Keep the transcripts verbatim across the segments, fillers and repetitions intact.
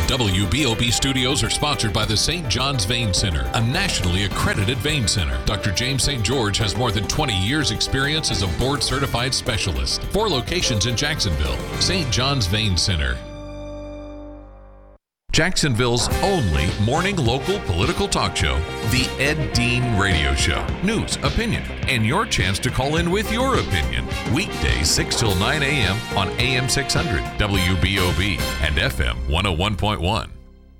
W B O B studios are sponsored by the Saint John's Vein Center, a nationally accredited vein center. Doctor James Saint George has more than twenty years experience as a board-certified specialist. Four locations in Jacksonville. Saint John's Vein Center. Jacksonville's only morning local political talk show, The Ed Dean Radio Show. News, opinion, and your chance to call in with your opinion. Weekdays six till nine a.m. on A M six hundred, W B O B, and F M one oh one point one.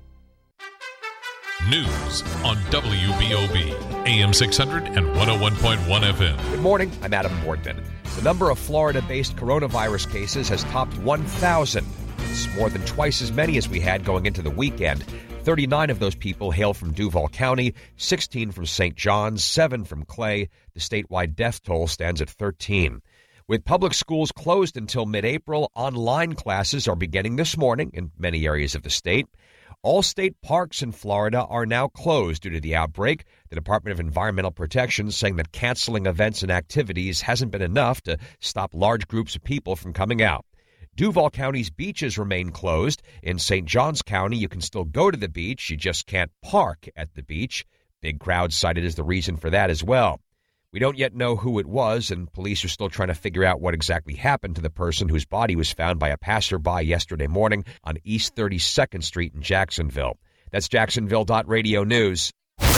News on W B O B, A M six hundred and one oh one point one F M. Good morning, I'm Adam Boardman. The number of Florida-based coronavirus cases has topped one thousand. It's more than twice as many as we had going into the weekend. thirty-nine of those people hail from Duval County, sixteen from Saint John's, seven from Clay. The statewide death toll stands at thirteen. With public schools closed until mid-April, online classes are beginning this morning in many areas of the state. All state parks in Florida are now closed due to the outbreak. The Department of Environmental Protection saying that canceling events and activities hasn't been enough to stop large groups of people from coming out. Duval County's beaches remain closed. In Saint Johns County, you can still go to the beach. You just can't park at the beach. Big crowds cited as the reason for that as well. We don't yet know who it was, and police are still trying to figure out what exactly happened to the person whose body was found by a passerby yesterday morning on East thirty-second Street in Jacksonville. That's Jacksonville dot radio news.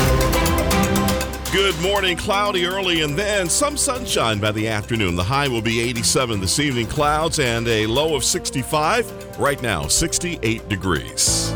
Good morning. Cloudy early and then some sunshine by the afternoon. The high will be eighty-seven this evening. Clouds and a low of sixty-five. Right now, sixty-eight degrees.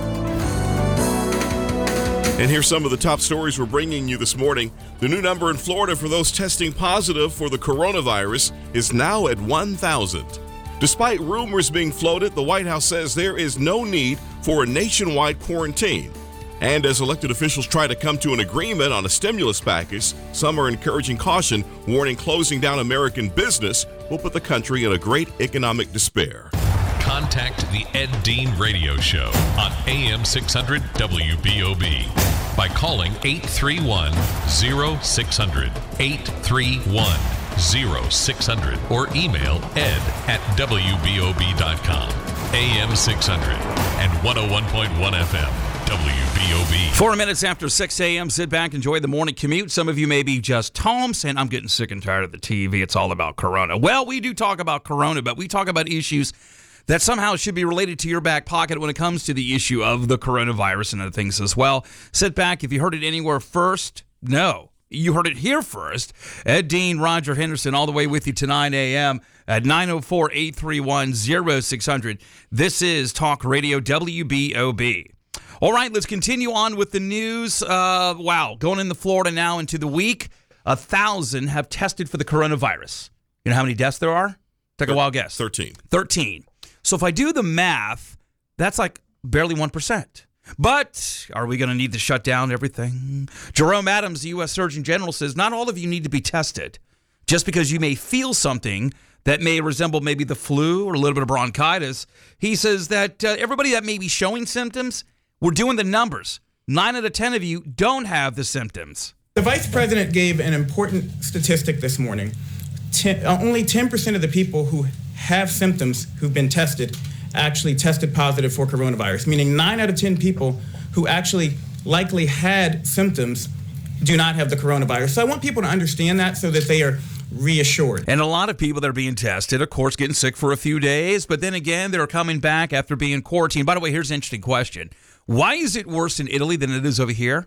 And here's some of the top stories we're bringing you this morning. The new number in Florida for those testing positive for the coronavirus is now at one thousand. Despite rumors being floated, the White House says there is no need for a nationwide quarantine. And as elected officials try to come to an agreement on a stimulus package, some are encouraging caution, warning closing down American business will put the country in a great economic despair. Contact the Ed Dean Radio Show on A M six hundred W B O B by calling eight three one, oh six hundred, eight three one, oh six hundred, or email ed at W B O B dot com. A M six hundred and one oh one point one F M. W B O B. Four minutes after six a.m., sit back, enjoy the morning commute. Some of you may be just home saying, I'm getting sick and tired of the T V. It's all about Corona. Well, we do talk about Corona, but we talk about issues that somehow should be related to your back pocket when it comes to the issue of the coronavirus and other things as well. Sit back. If you heard it anywhere first, no. You heard it here first. Ed Dean, Roger Henderson, all the way with you to nine a.m. at nine oh four, eight three one, oh six hundred. This is Talk Radio W B O B. All right, let's continue on with the news. Uh, wow, going into Florida now into the week, a thousand have tested for the coronavirus. You know how many deaths there are? Take a wild guess. thirteen. thirteen. So if I do the math, that's like barely one percent. But are we going to need to shut down everything? Jerome Adams, the U S Surgeon General, says not all of you need to be tested. Just because you may feel something that may resemble maybe the flu or a little bit of bronchitis, he says that uh, everybody that may be showing symptoms, we're doing the numbers. Nine out of ten of you don't have the symptoms. The vice president gave an important statistic this morning. Ten, uh, only ten percent of the people who have symptoms who've been tested actually tested positive for coronavirus, meaning nine out of ten people who actually likely had symptoms do not have the coronavirus. So I want people to understand that so that they are reassured. And a lot of people that are being tested, of course, getting sick for a few days, but then again, they're coming back after being quarantined. By the way, here's an interesting question. Why is it worse in Italy than it is over here?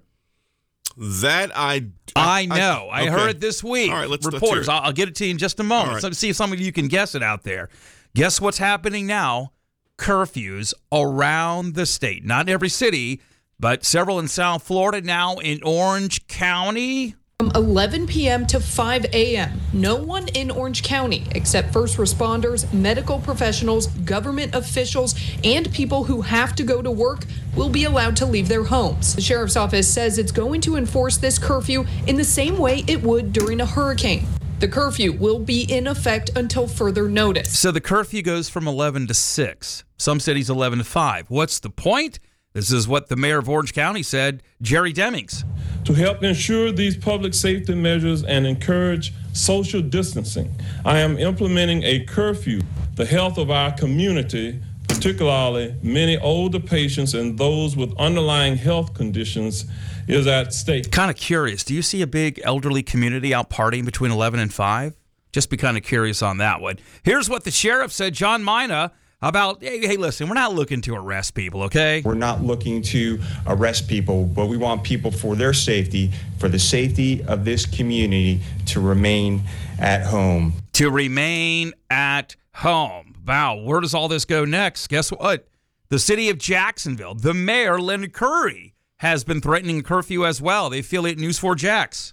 That I... I, I know. I, okay. heard it this week. All right, let's Reporters, let's I'll, I'll get it to you in just a moment. Right. Let's see if some of you can guess it out there. Guess what's happening now? Curfews around the state. Not in every city, but several in South Florida, now in Orange County. From eleven p.m. to five a.m., no one in Orange County, except first responders, medical professionals, government officials, and people who have to go to work, will be allowed to leave their homes. The sheriff's office says it's going to enforce this curfew in the same way it would during a hurricane. The curfew will be in effect until further notice. So the curfew goes from eleven to six. Some cities eleven to five. What's the point? This is what the mayor of Orange County said, Jerry Demings. To help ensure these public safety measures and encourage social distancing, I am implementing a curfew. The health of our community particularly many older patients and those with underlying health conditions, is at stake. Kind of curious. Do you see a big elderly community out partying between eleven and five? Just be kind of curious on that one. Here's what the sheriff said, John Mina, about, hey, hey, listen, we're not looking to arrest people, okay? We're not looking to arrest people, but we want people, for their safety, for the safety of this community, to remain at home. To remain at home. Wow, where does all this go next? Guess what? The city of Jacksonville, the mayor, Lenny Curry, has been threatening a curfew as well. They affiliate News four Jax.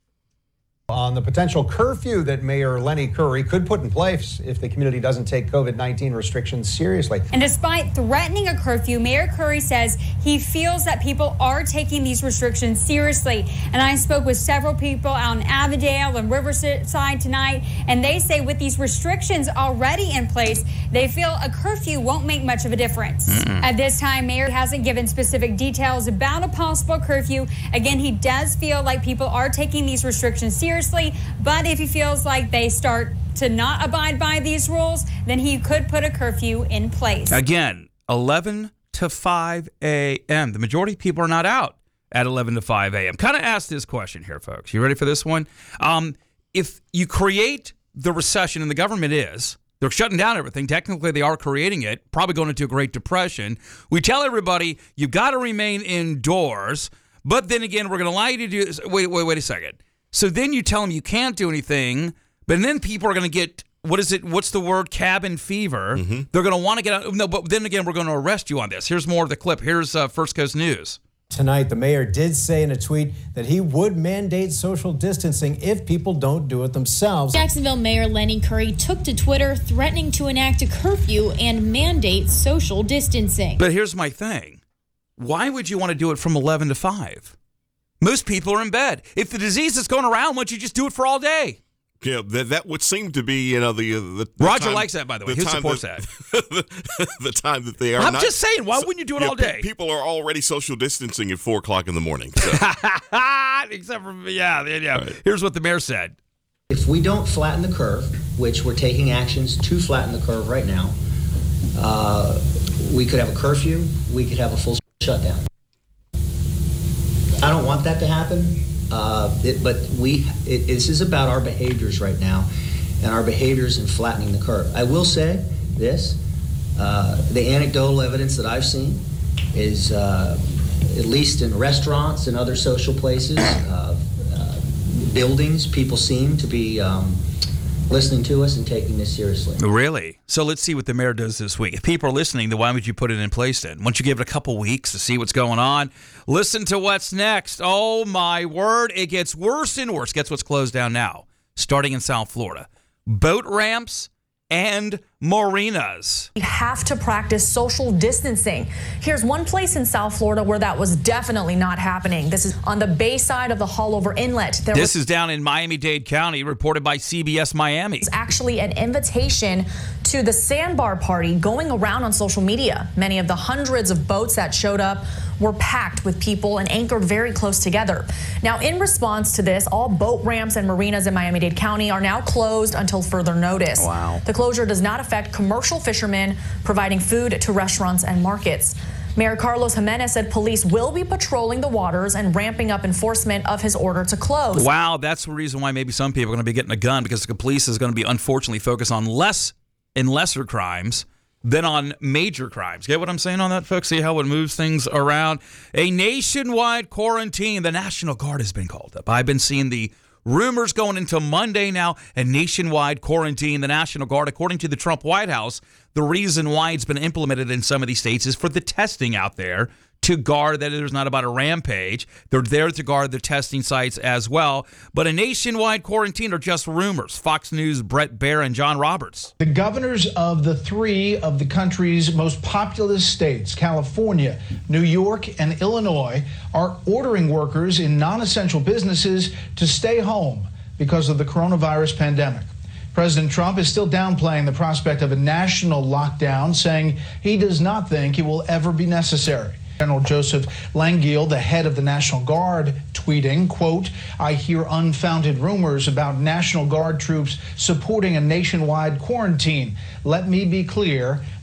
On the potential curfew that Mayor Lenny Curry could put in place if the community doesn't take COVID nineteen restrictions seriously. And despite threatening a curfew, Mayor Curry says he feels that people are taking these restrictions seriously. And I spoke with several people out in Avondale and Riverside tonight, and they say with these restrictions already in place, they feel a curfew won't make much of a difference. Mm-mm. At this time, Mayor hasn't given specific details about a possible curfew. Again, he does feel like people are taking these restrictions seriously. But if he feels like they start to not abide by these rules, then he could put a curfew in place. Again, eleven to five a.m. The majority of people are not out at eleven to five a.m. Kind of ask this question here, folks. You ready for this one? Um, if you create the recession, and the government is, they're shutting down everything. Technically, they are creating it, probably going into a Great Depression. We tell everybody, you've got to remain indoors. But then again, we're going to allow you to do this. Wait, wait, wait a second. So then you tell them you can't do anything, but then people are going to get, what is it, what's the word, cabin fever. Mm-hmm. They're going to want to get out. No, but then again, we're going to arrest you on this. Here's more of the clip. Here's uh, First Coast News. Tonight, the mayor did say in a tweet that he would mandate social distancing if people don't do it themselves. Jacksonville Mayor Lenny Curry took to Twitter threatening to enact a curfew and mandate social distancing. But here's my thing. Why would you want to do it from eleven to five? Most people are in bed. If the disease is going around, why don't you just do it for all day? Yeah, that, that would seem to be, you know, the... the, the Roger time, likes that, by the way. Who supports that? that? the time that they are I'm not, just saying, why wouldn't you do it yeah, all day? People are already social distancing at four o'clock in the morning. So. Except for, yeah, yeah. Right. Here's what the mayor said. If we don't flatten the curve, which we're taking actions to flatten the curve right now, uh, we could have a curfew, we could have a full shutdown. I don't want that to happen, uh, it, but we. It, this is about our behaviors right now, and our behaviors in flattening the curve. I will say this: uh, the anecdotal evidence that I've seen is, uh, at least in restaurants and other social places, uh, uh, buildings, people seem to be um, listening to us and taking this seriously. Really? So let's see what the mayor does this week. If people are listening, then why would you put it in place then? Once you give it a couple weeks to see what's going on, listen to what's next. Oh, my word. It gets worse and worse. Guess what's closed down now? Starting in South Florida. Boat ramps and marinas. We have to practice social distancing. Here's one place in South Florida where that was definitely not happening. This is on the bay side of the Haulover Inlet. There this is down in Miami-Dade County, reported by C B S Miami. It's actually an invitation to the sandbar party going around on social media. Many of the hundreds of boats that showed up were packed with people and anchored very close together. Now, in response to this, all boat ramps and marinas in Miami-Dade County are now closed until further notice. Wow. The closure does not affect commercial fishermen providing food to restaurants and markets. Mayor Carlos Jimenez said police will be patrolling the waters and ramping up enforcement of his order to close. Wow, that's the reason why maybe some people are going to be getting a gun, because the police is going to be unfortunately focused on less and lesser crimes than on major crimes. Get what I'm saying on that, folks? See how it moves things around? A nationwide quarantine. The National Guard has been called up. I've been seeing the rumors going into Monday now, a nationwide quarantine. The National Guard, according to the Trump White House, the reason why it's been implemented in some of these states is for the testing out there, to guard that there's not about a rampage. They're there to guard the testing sites as well. But a nationwide quarantine are just rumors. Fox News' Brett Baier and John Roberts. The governors of the three of the country's most populous states, California, New York, and Illinois, are ordering workers in non-essential businesses to stay home because of the coronavirus pandemic. President Trump is still downplaying the prospect of a national lockdown, saying he does not think it will ever be necessary. General Joseph Langiel, the head of the National Guard, tweeting, quote, "I hear unfounded rumors about National Guard troops supporting a nationwide quarantine. Let me be clear,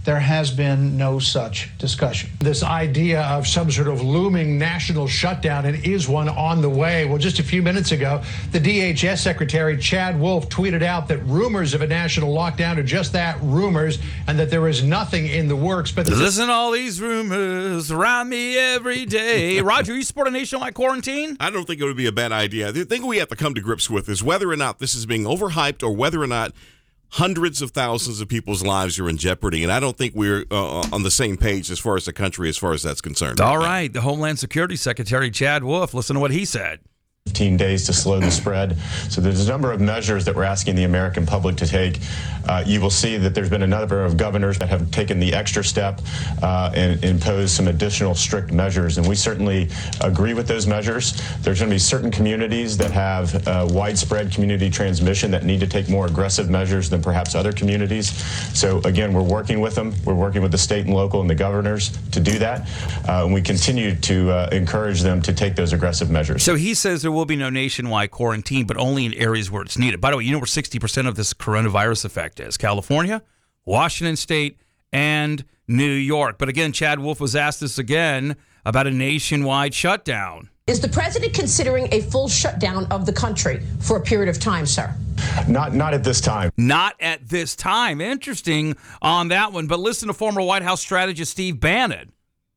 there has been no such discussion. This idea of some sort of looming national shutdown, and is one on the way? Well, just a few minutes ago, the D H S Secretary Chad Wolf tweeted out that rumors of a national lockdown are just that, rumors, and that there is nothing in the works. But listen to all these rumors around me every day. Roger, you support a nationwide quarantine? I don't think it would be a bad idea. The thing we have to come to grips with is whether or not this is being overhyped or whether or not hundreds of thousands of people's lives are in jeopardy, and I don't think we're uh, on the same page as far as the country, as far as that's concerned. All right, the Homeland Security Secretary Chad Wolf, listen to what he said. fifteen days to slow the spread. So there's a number of measures that we're asking the American public to take. Uh, you will see that there's been a number of governors that have taken the extra step uh, and imposed some additional strict measures, and we certainly agree with those measures. There's going to be certain communities that have uh, widespread community transmission that need to take more aggressive measures than perhaps other communities. So again, we're working with them. We're working with the state and local and the governors to do that, uh, and we continue to uh, encourage them to take those aggressive measures. So he says there will be no nationwide quarantine, but only in areas where it's needed. By the way, you know where sixty percent of this coronavirus effect is? California, Washington State, and New York. But again, Chad Wolf was asked this again about a nationwide shutdown. Is the president considering a full shutdown of the country for a period of time, sir? Not, not at this time. Not at this time. Interesting on that one. But listen to former White House strategist Steve Bannon.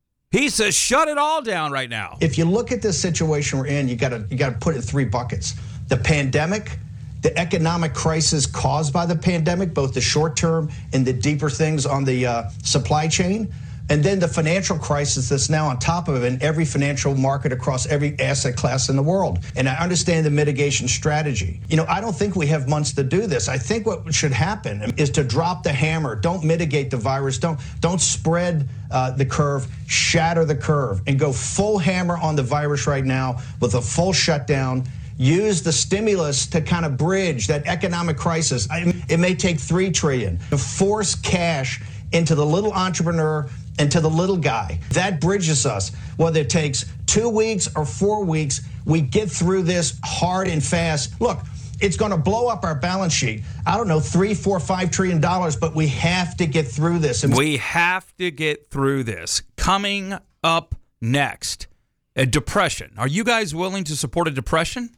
He says, shut it all down right now. If you look at this situation we're in, you got to you got to put it in three buckets: the pandemic, the economic crisis caused by the pandemic, both the short term and the deeper things on the uh, supply chain, and then the financial crisis that's now on top of it in every financial market across every asset class in the world. And I understand the mitigation strategy. You know, I don't think we have months to do this. I think what should happen is to drop the hammer. Don't mitigate the virus. Don't don't spread uh, the curve. Shatter the curve and go full hammer on the virus right now with a full shutdown. Use the stimulus to kind of bridge that economic crisis. I, it may take three trillion dollars to force cash into the little entrepreneur and to the little guy. That bridges us. Whether it takes two weeks or four weeks, we get through this hard and fast. Look, it's going to blow up our balance sheet. I don't know, three, four, five trillion dollars, but we have to get through this. And we have to get through this. Coming up next, a depression. Are you guys willing to support a depression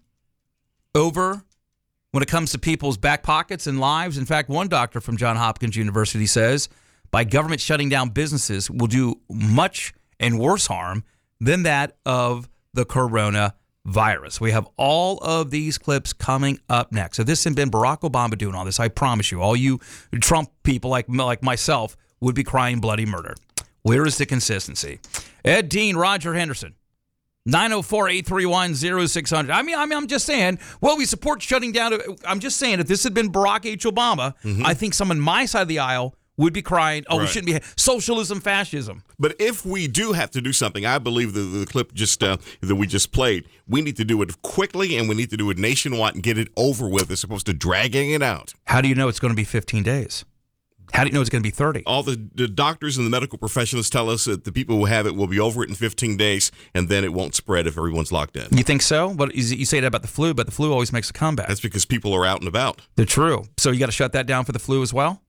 over when it comes to people's back pockets and lives? In fact, one doctor from Johns Hopkins University says by government shutting down businesses will do much and worse harm than that of the coronavirus. We have all of these clips coming up next. So this has been Barack Obama doing all this. I promise you, all you Trump people like, like myself would be crying bloody murder. Where is the consistency? Ed Dean, Roger Henderson. nine oh four, eight three one, oh six hundred. I mean, I mean, I'm just saying, well, we support shutting down. I'm just saying, if this had been Barack H. Obama, mm-hmm. I think someone on my side of the aisle would be crying, oh, right. We shouldn't be socialism, fascism. But if we do have to do something, I believe the, the clip just uh, that we just played, we need to do it quickly and we need to do it nationwide and get it over with as opposed to dragging it out. How do you know it's going to be fifteen days? How do you know it's going to be thirty? All the, the doctors and the medical professionals tell us that the people who have it will be over it in fifteen days, and then it won't spread if everyone's locked in. You think so? But you say that about the flu, but the flu always makes a comeback. That's because people are out and about. They're true. So you got to shut that down for the flu as well?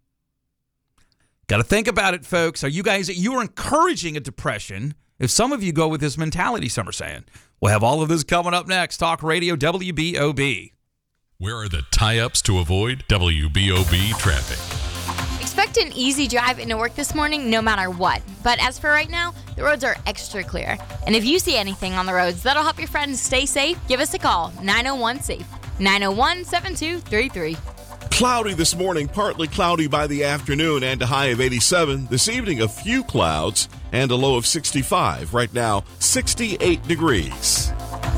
Got to think about it, folks. Are you guys, you are encouraging a depression if some of you go with this mentality, some are saying. We'll have all of this coming up next. Talk Radio W B O B. Where are the tie-ups to avoid W B O B traffic? Expect an easy drive into work this morning no matter what. But as for right now, the roads are extra clear. And if you see anything on the roads that'll help your friends stay safe, give us a call, nine oh one SAFE, nine oh one, seven two three three. Cloudy this morning, partly cloudy by the afternoon, and a high of eighty-seven. This evening, a few clouds and a low of sixty-five. Right now, sixty-eight degrees.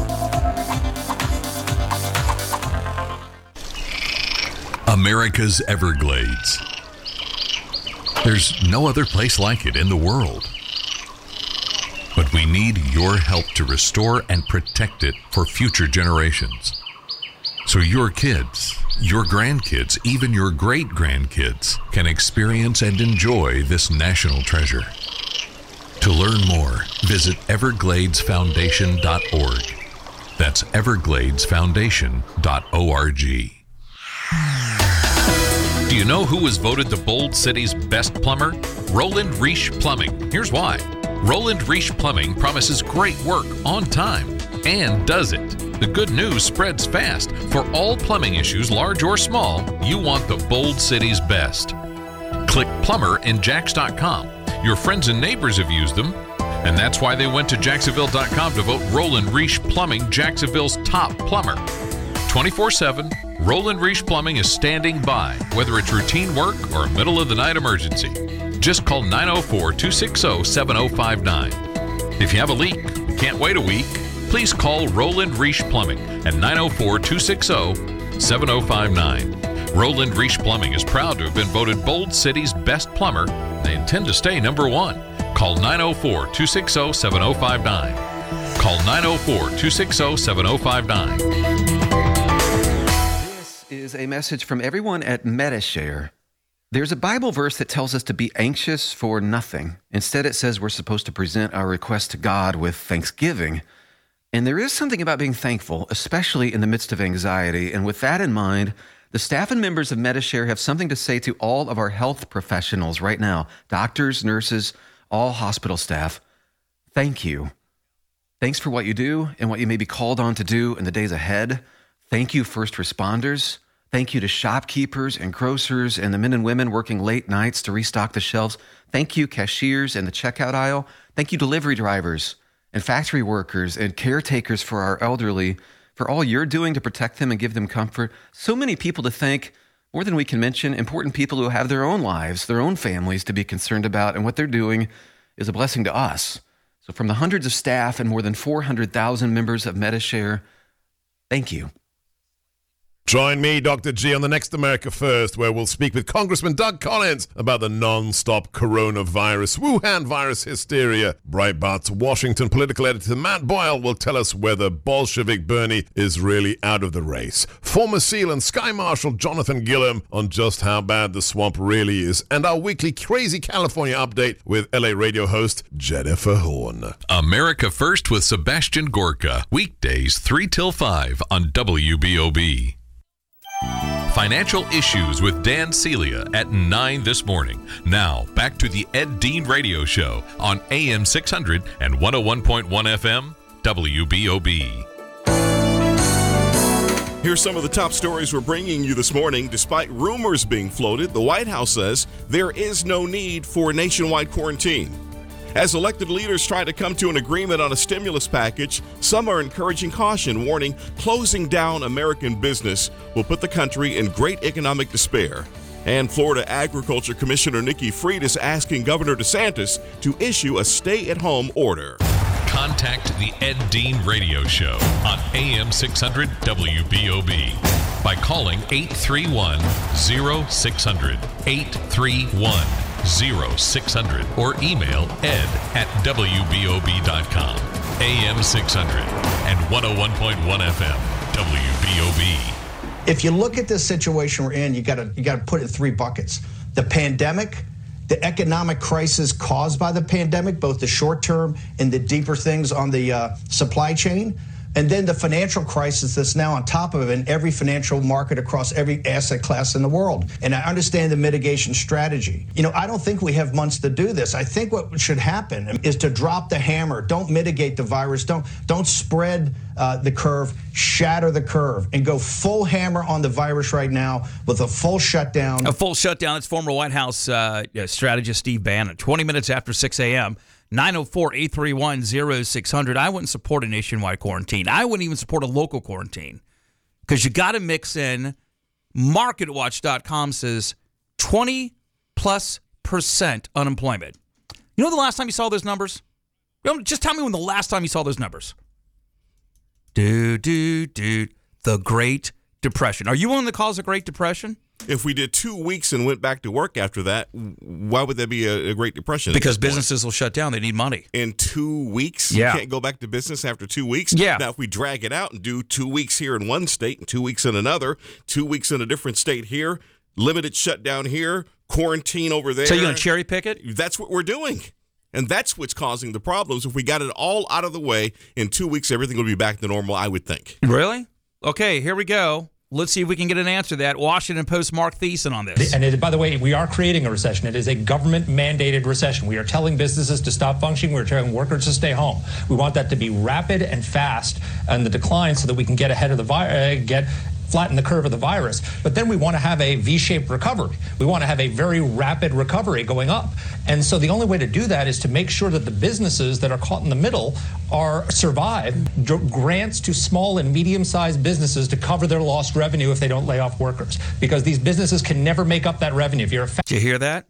America's Everglades. There's no other place like it in the world. But we need your help to restore and protect it for future generations. So your kids, your grandkids, even your great-grandkids can experience and enjoy this national treasure. To learn more, visit everglades foundation dot org. That's everglades foundation dot org. Do you know who was voted the Bold City's best plumber? Roland Reich Plumbing. Here's why. Roland Reich Plumbing promises great work on time and does it. The good news spreads fast. For all plumbing issues, large or small, you want the Bold City's best. Click plumber in jax dot com. Your friends and neighbors have used them, and that's why they went to jacksonville dot com to vote Roland Reich Plumbing Jacksonville's top plumber. twenty-four seven, Roland Reich Plumbing is standing by, whether it's routine work or a middle-of-the-night emergency. Just call nine oh four, two six zero, seven oh five nine. If you have a leak and can't wait a week, please call Roland Reich Plumbing at nine oh four, two six zero, seven oh five nine. Roland Reich Plumbing is proud to have been voted Bold City's best plumber. They intend to stay number one. Call nine oh four, two six zero, seven oh five nine. Call nine oh four, two six zero, seven oh five nine. This is a message from everyone at Medishare. There's a Bible verse that tells us to be anxious for nothing. Instead, it says we're supposed to present our request to God with thanksgiving. And there is something about being thankful, especially in the midst of anxiety. And with that in mind, the staff and members of Medishare have something to say to all of our health professionals right now, doctors, nurses, all hospital staff. Thank you. Thanks for what you do and what you may be called on to do in the days ahead. Thank you, first responders. Thank you to shopkeepers and grocers and the men and women working late nights to restock the shelves. Thank you, cashiers in the checkout aisle. Thank you, delivery drivers and factory workers and caretakers for our elderly, for all you're doing to protect them and give them comfort. So many people to thank, more than we can mention, important people who have their own lives, their own families to be concerned about, and what they're doing is a blessing to us. So from the hundreds of staff and more than four hundred thousand members of Medishare, thank you. Join me, Doctor G, on the next America First, where we'll speak with Congressman Doug Collins about the non-stop coronavirus, Wuhan virus hysteria. Breitbart's Washington political editor Matt Boyle will tell us whether Bolshevik Bernie is really out of the race. Former SEAL and Sky Marshal Jonathan Gilliam on just how bad the swamp really is. And our weekly Crazy California update with L A radio host Jennifer Horn. America First with Sebastian Gorka. Weekdays three till five on W B O B. Financial Issues with Dan Celia at nine this morning. Now, back to the Ed Dean Radio Show on A M six hundred and one oh one point one F M, W B O B. Here's some of the top stories we're bringing you this morning. Despite rumors being floated, the White House says there is no need for nationwide quarantine. As elected leaders try to come to an agreement on a stimulus package, some are encouraging caution, warning closing down American business will put the country in great economic despair. And Florida Agriculture Commissioner Nikki Fried is asking Governor DeSantis to issue a stay-at-home order. Contact the Ed Dean Radio Show on A M six hundred W B O B by calling eight three one, oh six hundred, eight three one, oh six hundred or email ed at W B O B dot com. A M six hundred and one oh one point one F M, W B O B. If you look at this situation we're in, you got to you got to put it in three buckets. The pandemic, the economic crisis caused by the pandemic, both the short term and the deeper things on the uh, supply chain, and then the financial crisis that's now on top of it in every financial market across every asset class in the world. And I understand the mitigation strategy. You know, I don't think we have months to do this. I think what should happen is to drop the hammer. Don't mitigate the virus. Don't don't spread uh, the curve, shatter the curve, and go full hammer on the virus right now with a full shutdown. A full shutdown. It's former White House uh, strategist Steve Bannon. twenty minutes after six a.m., nine oh four, eight three one, oh six hundred. I wouldn't support a nationwide quarantine. I wouldn't even support a local quarantine because you got to mix in. market watch dot com says twenty plus percent unemployment. You know the last time you saw those numbers? Just tell me when the last time you saw those numbers. Dude, dude, dude. The Great Depression. Are you willing to cause a Great Depression? If we did two weeks and went back to work after that, why would that be a, a Great Depression? Because businesses will shut down. They need money. In two weeks? Yeah. You can't go back to business after two weeks? Yeah. Now, if we drag it out and do two weeks here in one state and two weeks in another, two weeks in a different state here, limited shutdown here, quarantine over there. So you're going to cherry pick it? That's what we're doing. And that's what's causing the problems. If we got it all out of the way, in two weeks, everything will be back to normal, I would think. Really? Okay, here we go. Let's see if we can get an answer to that. Washington Post Mark Thiessen on this. And it, by the way, we are creating a recession. It is a government-mandated recession. We are telling businesses to stop functioning. We're telling workers to stay home. We want that to be rapid and fast and the decline so that we can get ahead of the virus, uh, get flatten the curve of the virus. But then we want to have a V-shaped recovery. We want to have a very rapid recovery going up. And so the only way to do that is to make sure that the businesses that are caught in the middle are survive. D- grants to small and medium-sized businesses to cover their lost revenue if they don't lay off workers, because these businesses can never make up that revenue. If you're a fa- Did you hear that?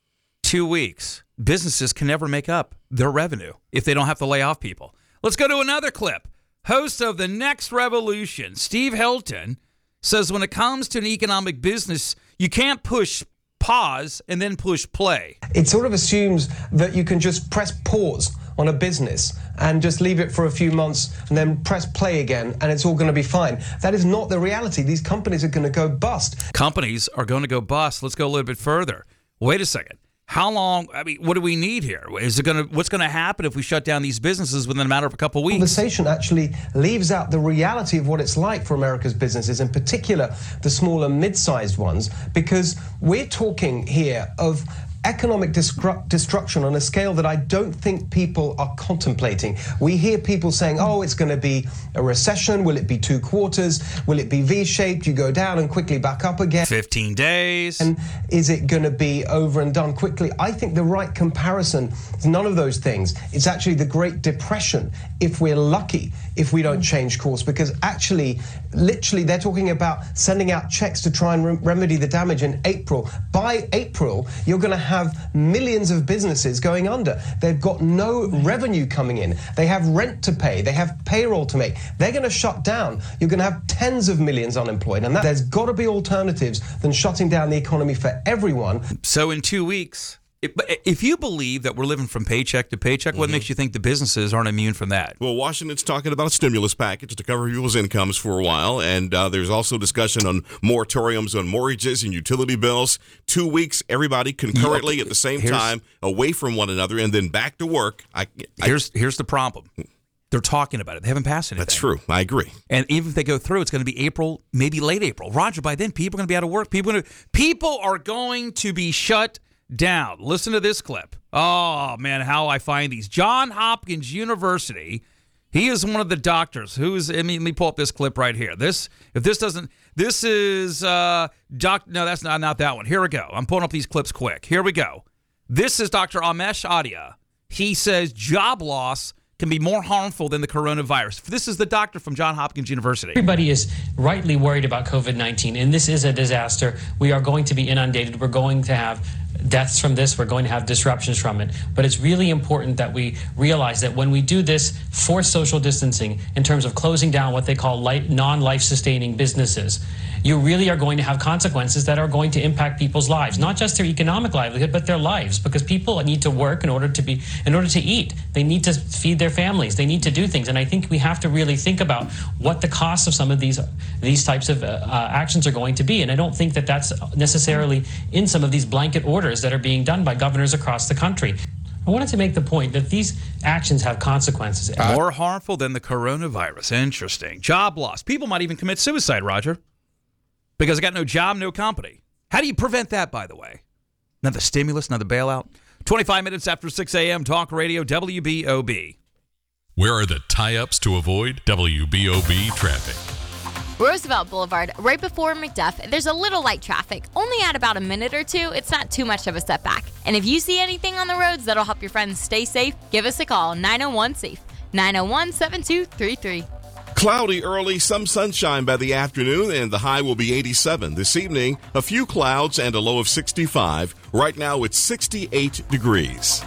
Two weeks. Businesses can never make up their revenue if they don't have to lay off people. Let's go to another clip. Host of The Next Revolution, Steve Helton, says when it comes to an economic business, you can't push pause and then push play. It sort of assumes that you can just press pause on a business and just leave it for a few months and then press play again and it's all going to be fine. That is not the reality. These companies are going to go bust. Companies are going to go bust. Let's go a little bit further. Wait a second. How long, I mean, what do we need here? Is it going to, what's going to happen if we shut down these businesses within a matter of a couple of weeks? Conversation actually leaves out the reality of what it's like for America's businesses, in particular the small and mid-sized ones, because we're talking here of economic destru- destruction on a scale that I don't think people are contemplating. We hear people saying, oh, it's going to be a recession. Will it be two quarters? Will it be V-shaped? You go down and quickly back up again. fifteen days. And is it going to be over and done quickly? I think the right comparison is none of those things. It's actually the Great Depression, if we're lucky, if we don't change course, because actually, literally, they're talking about sending out checks to try and re- remedy the damage in April. By April, you're going to have have millions of businesses going under. They've got no revenue coming in. They have rent to pay. They have payroll to make. They're going to shut down. You're going to have tens of millions unemployed. And that, there's got to be alternatives than shutting down the economy for everyone. So in two weeks, if you believe that we're living from paycheck to paycheck, what mm-hmm. makes you think the businesses aren't immune from that? Well, Washington's talking about a stimulus package to cover people's incomes for a while, and uh, there's also discussion on moratoriums on mortgages and utility bills. Two weeks, everybody concurrently at the same here's, time, away from one another, and then back to work. I, I, here's here's the problem. They're talking about it. They haven't passed anything. That's true. I agree. And even if they go through, it's going to be April, maybe late April. Roger, by then, people are going to be out of work. People are going to, people are going to be shut down. Listen to this clip. Oh, man, how I find these. Johns Hopkins University, he is one of the doctors who's, I mean, let me pull up this clip right here. This, if this doesn't, this is, uh, doc, no, that's not, not that one. Here we go. I'm pulling up these clips quick. Here we go. This is Doctor Amesh Adia. He says job loss can be more harmful than the coronavirus. This is the doctor from Johns Hopkins University. Everybody is rightly worried about COVID nineteen, and this is a disaster. We are going to be inundated. We're going to have deaths from this. We're going to have disruptions from it. But it's really important that we realize that when we do this forced social distancing in terms of closing down what they call life, non-life sustaining businesses, you really are going to have consequences that are going to impact people's lives, not just their economic livelihood, but their lives, because people need to work in order to be, in order to eat. They need to feed their families. They need to do things. And I think we have to really think about what the costs of some of these, these types of uh, uh, actions are going to be. And I don't think that that's necessarily in some of these blanket orders that are being done by governors across the country. I wanted to make the point that these actions have consequences. More harmful than the coronavirus. Interesting. Job loss. People might even commit suicide, Roger, because they got no job, no company. How do you prevent that, by the way? Another stimulus, another bailout. twenty-five minutes after six a.m., Talk Radio, W B O B. Where are the tie-ups to avoid W B O B traffic? Roosevelt Boulevard, right before McDuff, there's a little light traffic. Only at about a minute or two, it's not too much of a setback. And if you see anything on the roads that'll help your friends stay safe, give us a call, nine oh one SAFE, nine oh one, seven two three three. Cloudy early, some sunshine by the afternoon, and the high will be eighty-seven. This evening, a few clouds and a low of sixty-five. Right now, it's sixty-eight degrees.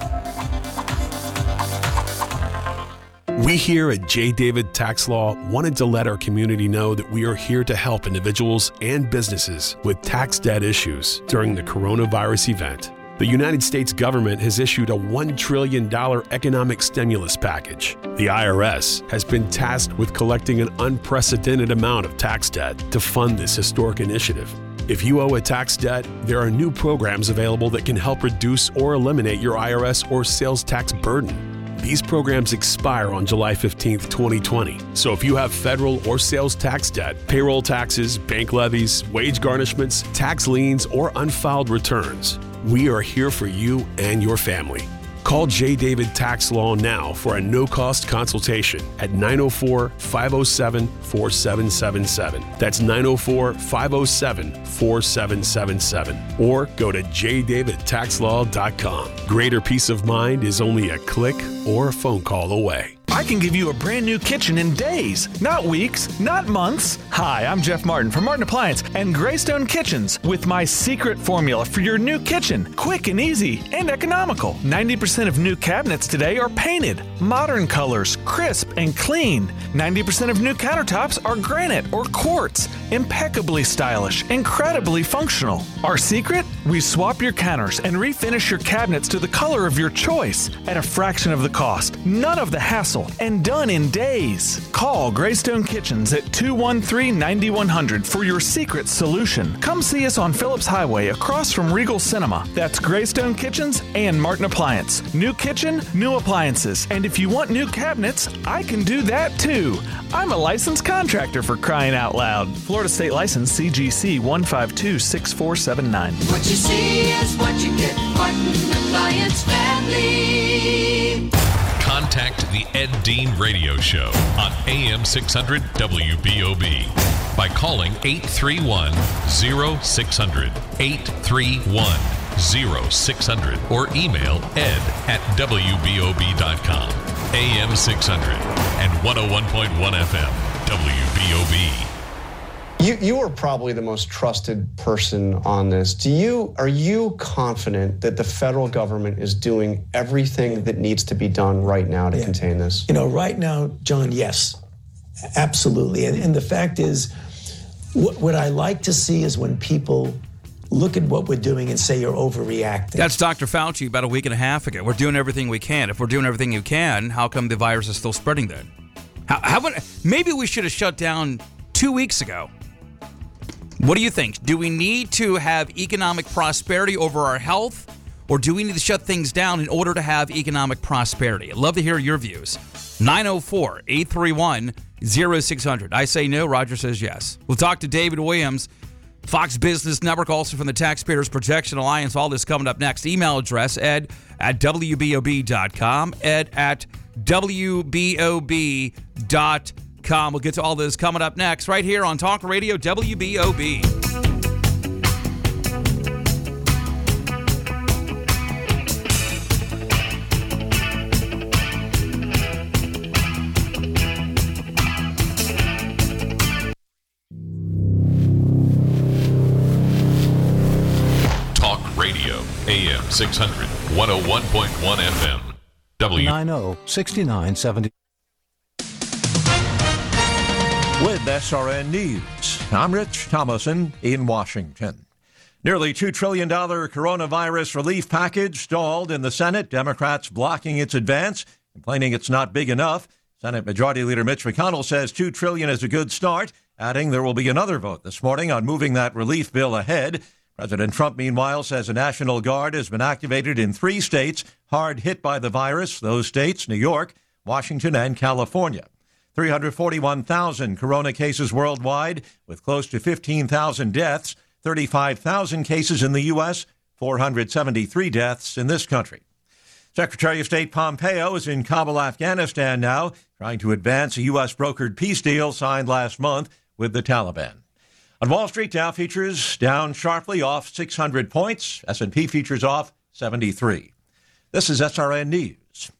We here at J. David Tax Law wanted to let our community know that we are here to help individuals and businesses with tax debt issues during the coronavirus event. The United States government has issued a one trillion dollars economic stimulus package. The I R S has been tasked with collecting an unprecedented amount of tax debt to fund this historic initiative. If you owe a tax debt, there are new programs available that can help reduce or eliminate your I R S or sales tax burden. These programs expire on July fifteenth, twenty twenty. So if you have federal or sales tax debt, payroll taxes, bank levies, wage garnishments, tax liens, or unfiled returns, we are here for you and your family. Call J. David Tax Law now for a no-cost consultation at nine oh four, five oh seven, four seven seven seven. That's nine oh four, five oh seven, four seven seven seven. Or go to j david tax law dot com. Greater peace of mind is only a click or a phone call away. I can give you a brand new kitchen in days, not weeks, not months. Hi, I'm Jeff Martin from Martin Appliance and Greystone Kitchens with my secret formula for your new kitchen. Quick and easy and economical. ninety percent of new cabinets today are painted, modern colors, crisp and clean. ninety percent of new countertops are granite or quartz, impeccably stylish, incredibly functional. Our secret? We swap your counters and refinish your cabinets to the color of your choice at a fraction of the cost. None of the hassle. And done in days. Call Greystone Kitchens at two one three, nine one hundred for your secret solution. Come see us on Phillips Highway across from Regal Cinema. That's Greystone Kitchens and Martin Appliance. New kitchen, new appliances. And if you want new cabinets, I can do that too. I'm a licensed contractor, for crying out loud. Florida State License C G C one five two six four seven nine. What you see is what you get. Martin Appliance Family. Contact the Ed Dean Radio Show on A M six hundred W B O B by calling eight three one, oh six hundred, eight three one, oh six hundred, or email ed at w b o b dot com. A M six hundred and one oh one point one F M, W B O B. You you are probably the most trusted person on this. Do you are you confident that the federal government is doing everything that needs to be done right now to yeah. contain this? You know, right now, John, yes, absolutely. And, and the fact is, what, what I like to see is when people look at what we're doing and say you're overreacting. That's Doctor Fauci about a week and a half ago. We're doing everything we can. If we're doing everything you can, how come the virus is still spreading then? How, how would, maybe we should have shut down two weeks ago. What do you think? Do we need to have economic prosperity over our health, or do we need to shut things down in order to have economic prosperity? I'd love to hear your views. nine oh four, eight three one, oh six hundred. I say no. Roger says yes. We'll talk to David Williams, Fox Business Network, also from the Taxpayers Protection Alliance. All this coming up next. Email address, ed at w b o b dot com, ed at w b o b dot com. We'll get to all this coming up next, right here on Talk Radio W B O B. Talk Radio, A M six hundred, one oh one point one F M, W. nine oh, six nine seventy. With S R N News, I'm Rich Thomason in Washington. Nearly two trillion dollars coronavirus relief package stalled in the Senate. Democrats blocking its advance, complaining it's not big enough. Senate Majority Leader Mitch McConnell says two trillion dollars is a good start, adding there will be another vote this morning on moving that relief bill ahead. President Trump, meanwhile, says a National Guard has been activated in three states hard hit by the virus. Those states, New York, Washington, and California. three hundred forty-one thousand corona cases worldwide, with close to fifteen thousand deaths, thirty-five thousand cases in the U S, four hundred seventy-three deaths in this country. Secretary of State Pompeo is in Kabul, Afghanistan now, trying to advance a U S-brokered peace deal signed last month with the Taliban. On Wall Street, Dow futures down sharply, off six hundred points. S and P futures off seventy-three. This is S R N News.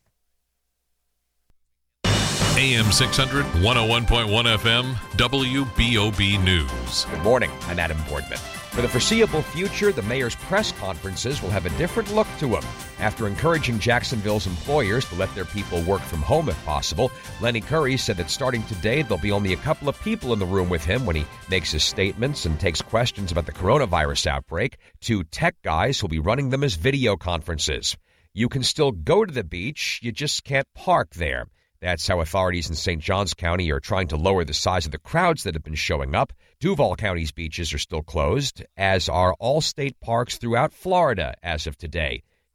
A M six hundred, one oh one point one F M, W B O B News. Good morning. I'm Adam Boardman. For the foreseeable future, the mayor's press conferences will have a different look to them. After encouraging Jacksonville's employers to let their people work from home if possible, Lenny Curry said that starting today, there'll be only a couple of people in the room with him when he makes his statements and takes questions about the coronavirus outbreak. Two tech guys who'll be running them as video conferences. You can still go to the beach, you just can't park there. That's how authorities in Saint Johns County are trying to lower the size of the crowds that have been showing up. Duval County's beaches are still closed, as are all state parks throughout Florida as of today.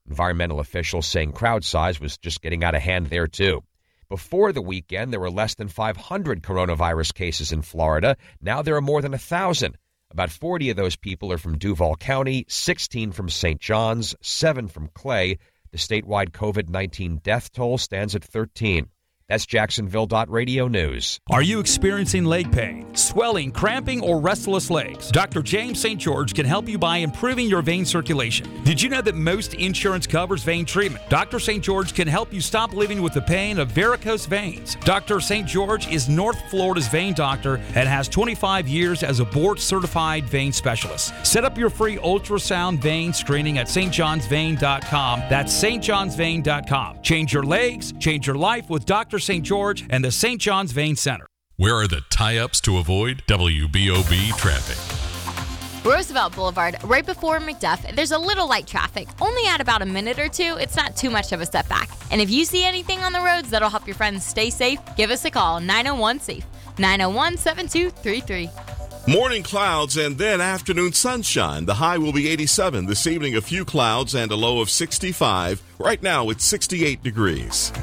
Environmental officials saying crowd size was just getting out of hand there, too. Before the weekend, there were less than five hundred coronavirus cases in Florida. Now there are more than one thousand. About forty of those people are from Duval County, sixteen from Saint John's, seven from Clay. The statewide COVID nineteen death toll stands at thirteen. That's Jacksonville Radio News. Are you experiencing leg pain, swelling, cramping, or restless legs? Doctor James Saint George can help you by improving your vein circulation. Did you know that most insurance covers vein treatment? Doctor Saint George can help you stop living with the pain of varicose veins. Doctor Saint George is North Florida's vein doctor and has twenty-five years as a board-certified vein specialist. Set up your free ultrasound vein screening at S T johns vein dot com. That's S T johns vein dot com. Change your legs, change your life with Doctor Saint George and the Saint John's Vein Center. Where are the tie-ups to avoid W B O B traffic? Roosevelt Boulevard, right before McDuff, there's a little light traffic. Only at about a minute or two, it's not too much of a setback. And if you see anything on the roads that'll help your friends stay safe, give us a call, nine oh one SAFE, nine oh one, seven two three three. Morning clouds and then afternoon sunshine. The high will be eighty-seven. This evening, a few clouds and a low of sixty-five. Right now, it's sixty-eight degrees.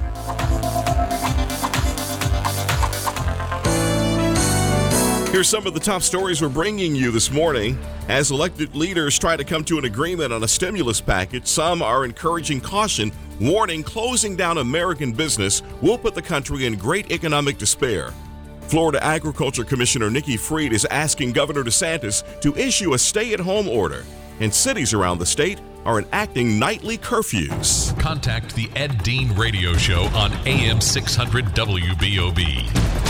Here's some of the top stories we're bringing you this morning. As elected leaders try to come to an agreement on a stimulus package, some are encouraging caution, warning closing down American business will put the country in great economic despair. Florida Agriculture Commissioner Nikki Fried is asking Governor DeSantis to issue a stay-at-home order, and cities around the state are enacting nightly curfews. Contact the Ed Dean Radio Show on A M six hundred W B O B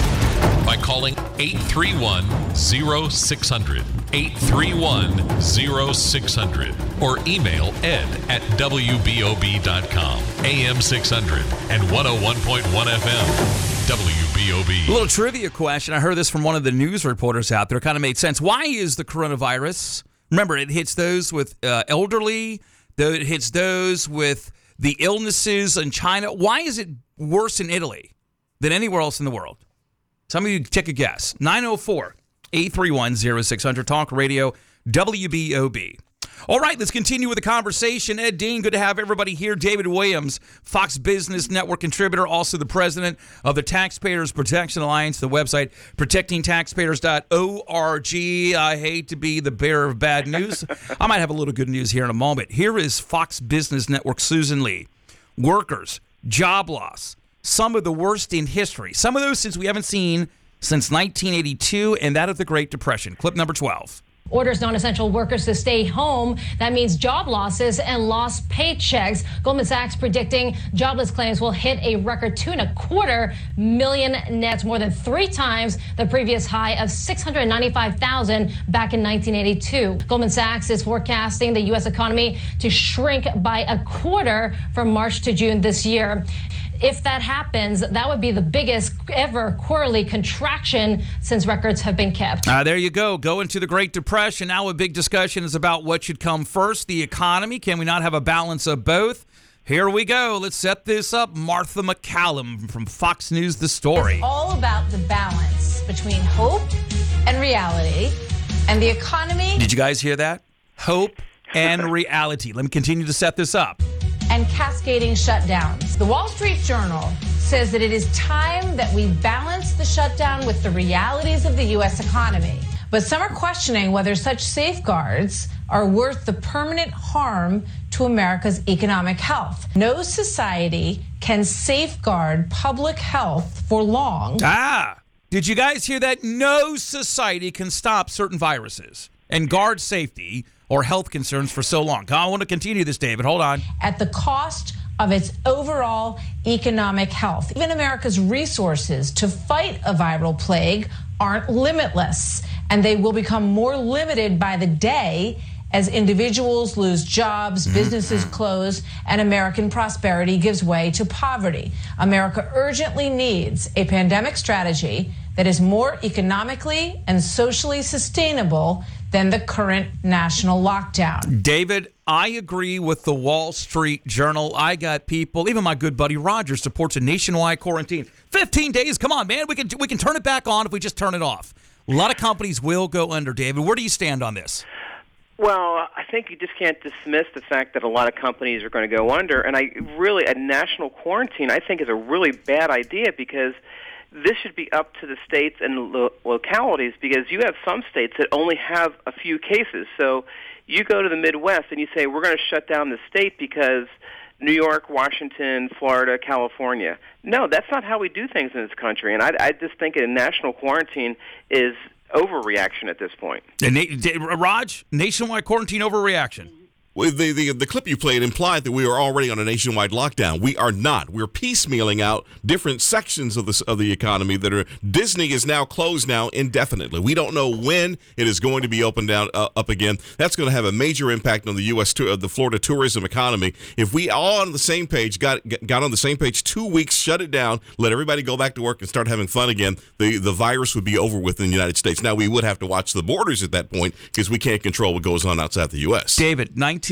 by calling eight three one, oh six hundred, eight three one, oh six hundred, or email ed at w b o b dot com. A M six hundred and one oh one point one F M. W B O B. A little trivia question. I heard this from one of the news reporters out there. It kind of made sense. Why is the coronavirus, remember, it hits those with uh, elderly, though it hits those with the illnesses in China. Why is it worse in Italy than anywhere else in the world? Some of you take a guess. nine oh four, eight three one, oh six hundred, Talk Radio, W B O B. All right, let's continue with the conversation. Ed Dean, good to have everybody here. David Williams, Fox Business Network contributor, also the president of the Taxpayers Protection Alliance, the website protecting taxpayers dot org. I hate to be the bearer of bad news. I might have a little good news here in a moment. Here is Fox Business Network Susan Lee. Workers, job loss, some of the worst in history. Some of those since we haven't seen since nineteen eighty-two, and that of the Great Depression. Clip number twelve. Orders non-essential workers to stay home. That means job losses and lost paychecks. Goldman Sachs predicting jobless claims will hit a record two and a quarter million nets, more than three times the previous high of six hundred ninety-five thousand back in nineteen eighty-two. Goldman Sachs is forecasting the U S economy to shrink by a quarter from March to June this year. If that happens, that would be the biggest ever quarterly contraction since records have been kept. Uh, there you go. Go into the Great Depression. Now a big discussion is about what should come first, the economy. Can we not have a balance of both? Here we go. Let's set this up. Martha McCallum from Fox News, The Story. It's all about the balance between hope and reality and the economy. Did you guys hear that? Hope and reality. Let me continue to set this up. And cascading shutdowns. The Wall Street Journal says that it is time that we balance the shutdown with the realities of the U S economy. But some are questioning whether such safeguards are worth the permanent harm to America's economic health. No society can safeguard public health for long. Ah, did you guys hear that? No society can stop certain viruses and guard safety or health concerns for so long. I want to continue this, David. Hold on. At the cost of its overall economic health. Even America's resources to fight a viral plague aren't limitless, and they will become more limited by the day as individuals lose jobs, businesses close, and American prosperity gives way to poverty. America urgently needs a pandemic strategy that is more economically and socially sustainable than the current national lockdown. David, I agree with the Wall Street Journal. I got people, even my good buddy Roger supports a nationwide quarantine. fifteen days, come on, man. We can we can turn it back on if we just turn it off. A lot of companies will go under, David. Where do you stand on this? Well, I think you just can't dismiss the fact that a lot of companies are going to go under. And I really, a national quarantine, I think, is a really bad idea because this should be up to the states and lo- localities because you have some states that only have a few cases. So you go to the Midwest and you say, we're going to shut down the state because New York, Washington, Florida, California. No, that's not how we do things in this country. And I, I just think a national quarantine is overreaction at this point. And na- Raj, nationwide quarantine overreaction. Well, the, the the clip you played implied that we are already on a nationwide lockdown. We are not. We're piecemealing out different sections of the of the economy that are. Disney is now closed now indefinitely. We don't know when it is going to be opened down uh, up again. That's going to have a major impact on the U S to, uh, the Florida tourism economy. If we all on the same page got got on the same page, two weeks, shut it down, let everybody go back to work and start having fun again, the the virus would be over with in the United States. Now we would have to watch the borders at that point because we can't control what goes on outside the U S. David, nineteen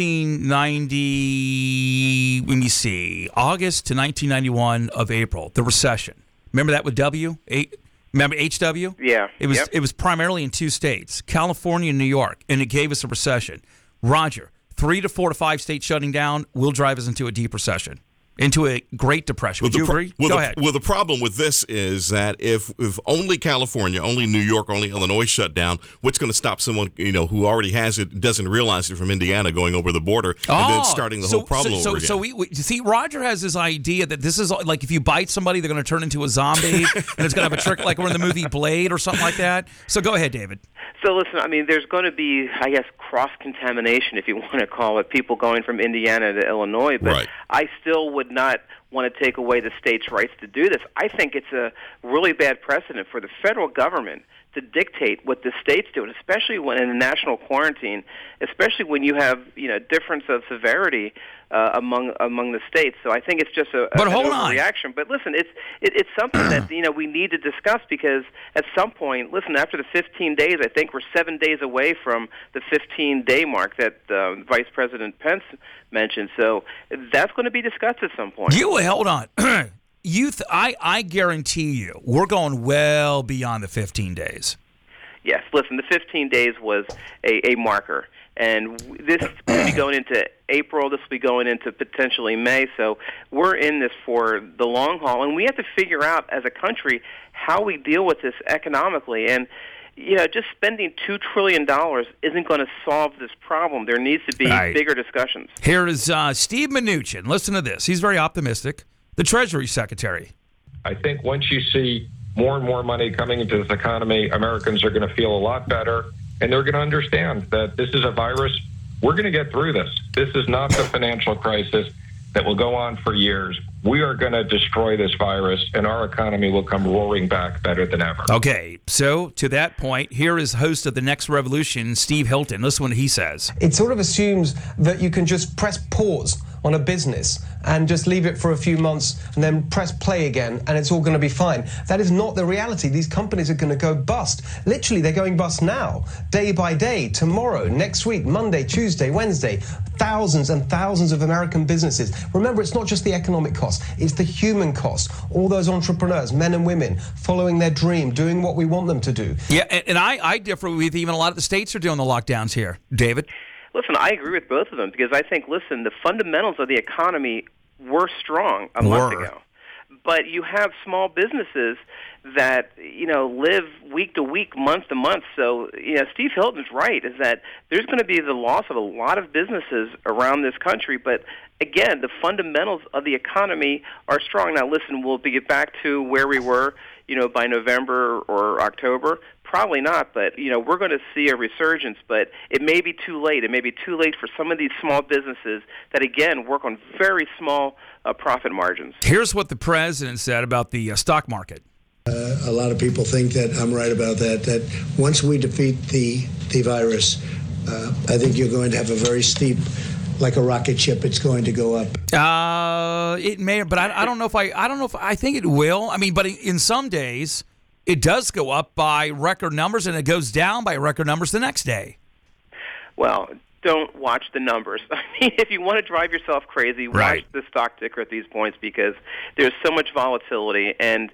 ninety, let me see, August to nineteen ninety-one of April, the recession. Remember that with W? A, remember H W? Yeah. It was yep. It was primarily in two states, California and New York, and it gave us a recession. Roger, three to four to five states shutting down will drive us into a deep recession, into a Great Depression. Would well, you pro- agree? Well, Go the, ahead. Well, the problem with this is that if if only California, only New York, only Illinois shut down, what's going to stop someone you know who already has it, doesn't realize it from Indiana going over the border and Oh, then starting the so, whole problem so, so, over again? So we, we see, Roger has this idea that this is like if you bite somebody, they're going to turn into a zombie, and it's going to have a trick like we're in the movie Blade or something like that. So go ahead, David. So listen, I mean, there's going to be, I guess, cross-contamination, if you want to call it, people going from Indiana to Illinois. But right. I still would not want to take away the state's rights to do this. I think it's a really bad precedent for the federal government to dictate what the states do, and especially when in a national quarantine, especially when you have you know difference of severity uh, among among the states. So I think it's just a, a but an hold on. overreaction. But listen, it's it, it's something that you know we need to discuss because at some point, listen, after the fifteen days, I think we're seven days away from the fifteen-day mark that uh, Vice President Pence mentioned. So that's going to be discussed at some point. You hold on. You, th- I, I guarantee you, we're going well beyond the fifteen days. Yes, listen, the fifteen days was a, a marker, and this will be going into April. This will be going into potentially May. So we're in this for the long haul, and we have to figure out as a country how we deal with this economically. And you know, just spending two trillion dollars isn't going to solve this problem. There needs to be Right. bigger discussions. Here is uh, Steve Mnuchin. Listen to this. He's very optimistic. The Treasury Secretary. I think once you see more and more money coming into this economy, Americans are going to feel a lot better, and they're going to understand that this is a virus. We're going to get through this. This is not the financial crisis that will go on for years. We are going to destroy this virus, and our economy will come roaring back better than ever. Okay, so to that point, here is host of The Next Revolution, Steve Hilton. Listen to what he says. It sort of assumes that you can just press pause on a business and just leave it for a few months and then press play again and it's all going to be fine. That is not the reality. These companies are going to go bust. Literally, they're going bust now, day by day, tomorrow, next week, Monday, Tuesday, Wednesday. Thousands and thousands of American businesses. Remember, it's not just the economic cost, it's the human cost. All those entrepreneurs, men and women, following their dream, doing what we want them to do. Yeah, and, and I, I differ with even a lot of the states are doing the lockdowns here. David? Listen, I agree with both of them because I think, listen, the fundamentals of the economy were strong a month Were. ago. But you have small businesses that, you know, live week to week, month to month. So, you know, Steve Hilton's right, is that there's going to be the loss of a lot of businesses around this country. But, again, the fundamentals of the economy are strong. Now, listen, we'll be get back to where we were, you know, by November or October. Probably not, but, you know, we're going to see a resurgence, but it may be too late. It may be too late for some of these small businesses that, again, work on very small uh, profit margins. Here's what the president said about the uh, stock market. Uh, a lot of people think that I'm right about that, that once we defeat the, the virus, uh, I think you're going to have a very steep, like a rocket ship, it's going to go up. Uh, it may, but I, I don't know if I, I don't know if I think it will. I mean, but in some days, it does go up by record numbers, and it goes down by record numbers the next day. Well, don't watch the numbers. I mean, if you want to drive yourself crazy, watch Right. the stock ticker at these points because there's so much volatility. And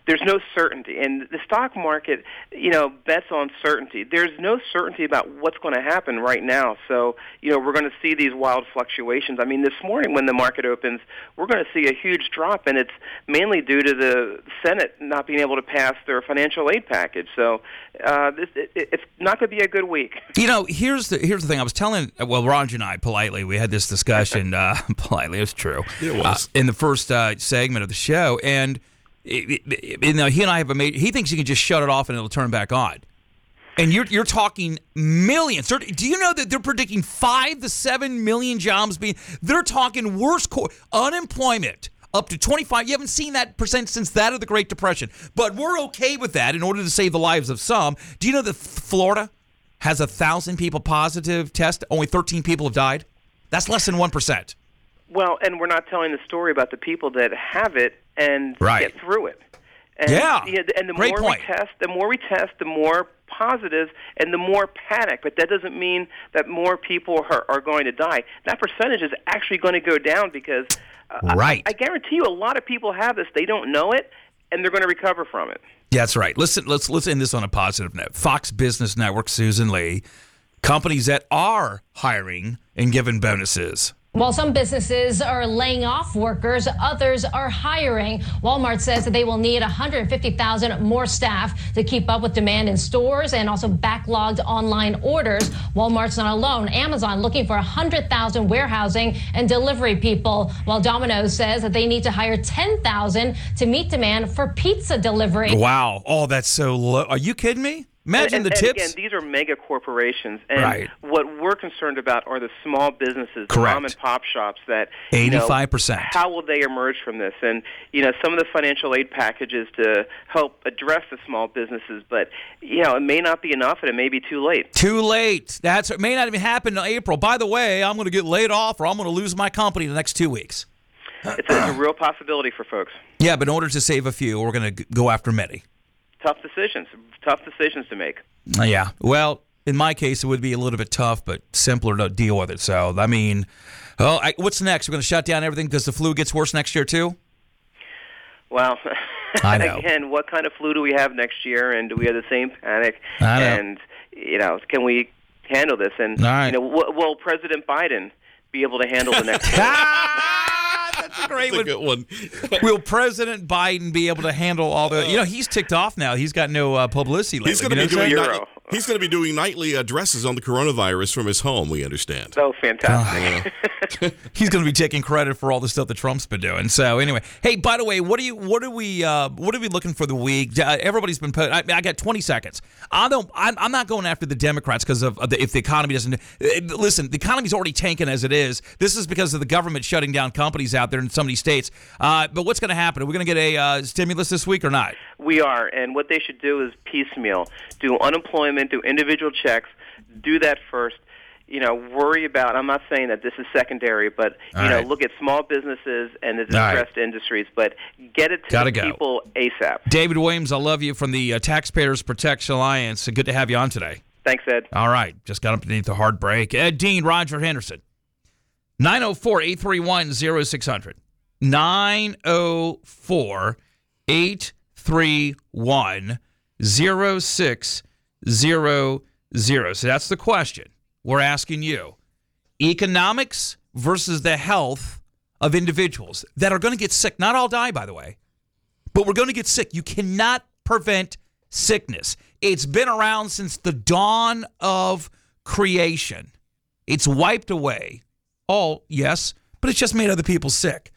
there's no certainty. And the stock market, you know, bets on certainty. There's no certainty about what's going to happen right now. So, you know, we're going to see these wild fluctuations. I mean, this morning when the market opens, we're going to see a huge drop, and it's mainly due to the Senate not being able to pass their financial aid package. So uh, this, it, it's not going to be a good week. You know, here's the here's the thing. I was telling, well, Roger and I, politely, we had this discussion, uh, politely, it's true, it was. Uh, in the first uh, segment of the show, and it, it, you know, he and I have a made, he thinks he can just shut it off and it'll turn back on. And you're you're talking millions. Do you know that they're predicting five to seven million jobs being? They're talking worse co- unemployment up to twenty-five. You haven't seen that percent since that of the Great Depression. But we're okay with that in order to save the lives of some. Do you know that Florida has a thousand people positive test? Only thirteen people have died. That's less than one percent. Well, and we're not telling the story about the people that have it and right. get through it. And, yeah. You know, and the Great more point. we test, the more we test, the more positive and the more panic. But that doesn't mean that more people are, are going to die. That percentage is actually going to go down because uh, right. I, I guarantee you a lot of people have this. They don't know it, and they're going to recover from it. Yeah, that's right. Listen, let's let's end this on a positive note. Fox Business Network, Susan Lee, companies that are hiring and giving bonuses. While some businesses are laying off workers, others are hiring. Walmart says that they will need one hundred fifty thousand more staff to keep up with demand in stores and also backlogged online orders. Walmart's not alone. Amazon looking for one hundred thousand warehousing and delivery people, while Domino's says that they need to hire ten thousand to meet demand for pizza delivery. Wow. Oh, that's so low. Are you kidding me? Imagine and, the and tips. Again, these are mega corporations, and right. what we're concerned about are the small businesses, the Correct. mom and pop shops. That eighty-five percent. You know, how will they emerge from this? And you know, some of the financial aid packages to help address the small businesses, but you know, it may not be enough, and it may be too late. Too late. That's it. May not even happen in April. By the way, I'm going to get laid off, or I'm going to lose my company in the next two weeks. It's a, it's a real possibility for folks. Yeah, but in order to save a few, we're going to go after many. Tough decisions. Tough decisions to make. Yeah. Well, in my case, it would be a little bit tough, but simpler to deal with it. So, I mean, oh, I, what's next? We're going to shut down everything because the flu gets worse next year, too? Well, I know. Again, what kind of flu do we have next year, and do we have the same panic? I know. And, you know, can we handle this? And, All right. you know, w- will President Biden be able to handle the next flu? That's a great That's a one. good one. Will President Biden be able to handle all the? You know, he's ticked off now. He's got no uh, publicity lately. He's going to you be know doing what I'm night, Euro. he's going to be doing nightly addresses on the coronavirus from his home. We understand. So fantastic. saying? He's going to be taking credit for all the stuff that Trump's been doing. So anyway, hey, by the way, what do you? What are we? Uh, what are we looking for the week? Uh, everybody's been. Po- I, I got twenty seconds. I don't. I'm, I'm not going after the Democrats because of, of the, if the economy doesn't. Uh, listen, the economy's already tanking as it is. This is because of the government shutting down companies out there in some of these states. Uh, but what's going to happen? Are we going to get a uh, stimulus this week or not? We are, and what they should do is piecemeal. Do unemployment, do individual checks, do that first. You know, worry about, I'm not saying that this is secondary, but, you All know, right. look at small businesses and the All right. distressed industries, but get it to Gotta the go. people ASAP. David Williams, I love you from the uh, Taxpayers Protection Alliance. Good to have you on today. Thanks, Ed. All right. Just got up beneath the hard break. Ed Dean, Roger Henderson. nine oh four, eight three one, oh six hundred. nine oh four, eight three one, oh six hundred. So that's the question we're asking you. Economics versus the health of individuals that are going to get sick. Not all die, by the way, but we're going to get sick. You cannot prevent sickness. It's been around since the dawn of creation. It's wiped away. All, yes, but it's just made other people sick.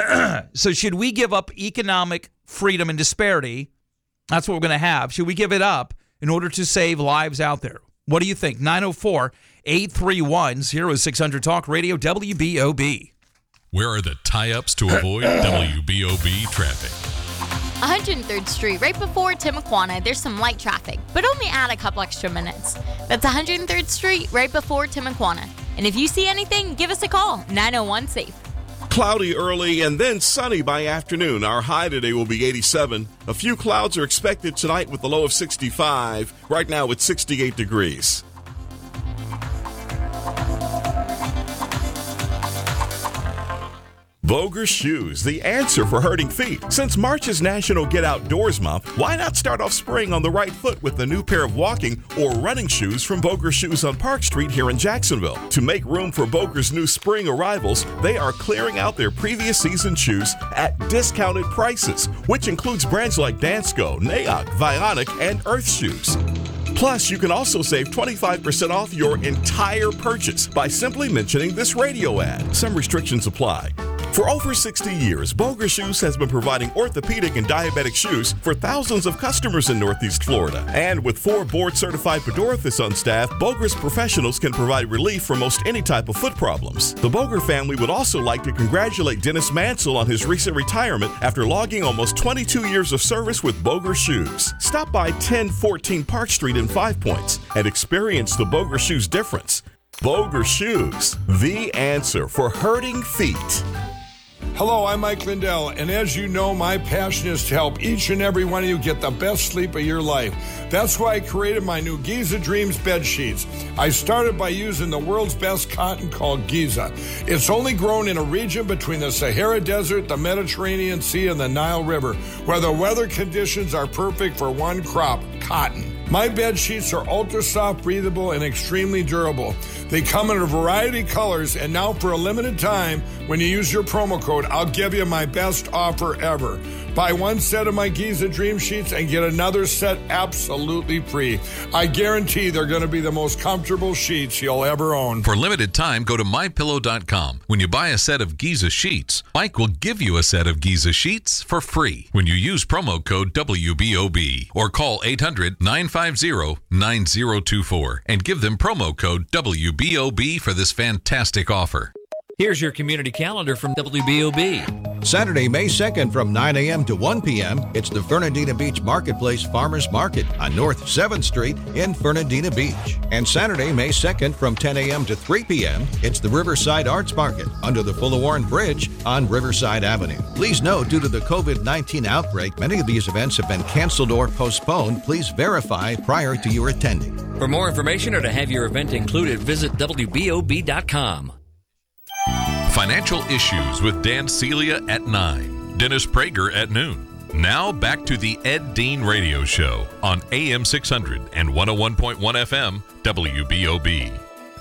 So should we give up economic freedom and disparity? That's what we're going to have. Should we give it up in order to save lives out there? What do you think? nine oh four, eight three one, oh six hundred Talk Radio, W B O B. Where are the tie-ups to avoid W B O B traffic? one hundred third Street, right before Timuquana, there's some light traffic, but only add a couple extra minutes. That's one hundred third Street, right before Timuquana. And if you see anything, give us a call, nine oh one SAFE. Cloudy early and then sunny by afternoon. Our high today will be eighty-seven. A few clouds are expected tonight with the low of sixty-five. Right now it's sixty-eight degrees. Voger Shoes, the answer for hurting feet. Since March is National Get Outdoors Month, why not start off spring on the right foot with a new pair of walking or running shoes from Voger Shoes on Park Street here in Jacksonville? To make room for Voger's new spring arrivals, they are clearing out their previous season shoes at discounted prices, which includes brands like Dansko, Naok, Vionic, and Earth Shoes. Plus, you can also save twenty-five percent off your entire purchase by simply mentioning this radio ad. Some restrictions apply. For over sixty years, Voger Shoes has been providing orthopedic and diabetic shoes for thousands of customers in Northeast Florida. And with four board-certified podologists on staff, Voger's professionals can provide relief for most any type of foot problems. The Voger family would also like to congratulate Dennis Mansell on his recent retirement after logging almost twenty-two years of service with Voger Shoes. Stop by ten fourteen Park Street in Five Points and experience the Voger Shoes difference. Voger Shoes, the answer for hurting feet. Hello, I'm Mike Lindell, and as you know, my passion is to help each and every one of you get the best sleep of your life. That's why I created my new Giza Dreams bed sheets. I started by using the world's best cotton called Giza. It's only grown in a region between the Sahara Desert, the Mediterranean Sea, and the Nile River, where the weather conditions are perfect for one crop, cotton. My bed sheets are ultra soft, breathable, and extremely durable. They come in a variety of colors, and now for a limited time, when you use your promo code, I'll give you my best offer ever. Buy one set of my Giza Dream Sheets and get another set absolutely free. I guarantee they're going to be the most comfortable sheets you'll ever own. For limited time, go to my pillow dot com. When you buy a set of Giza sheets, Mike will give you a set of Giza sheets for free when you use promo code W B O B or call eight hundred nine five zero nine zero two four and give them promo code W B O B for this fantastic offer. Here's your community calendar from W B O B. Saturday, May second from nine a.m. to one p.m., it's the Fernandina Beach Marketplace Farmers Market on North seventh Street in Fernandina Beach. And Saturday, May second from ten a.m. to three p.m., it's the Riverside Arts Market under the Fullawarren Bridge on Riverside Avenue. Please note, due to the covid nineteen outbreak, many of these events have been canceled or postponed. Please verify prior to your attending. For more information or to have your event included, visit W B O B dot com. Financial Issues with Dan Celia at nine. Dennis Prager at noon. Now back to the Ed Dean Radio Show on A M six hundred and one oh one point one F M W B O B.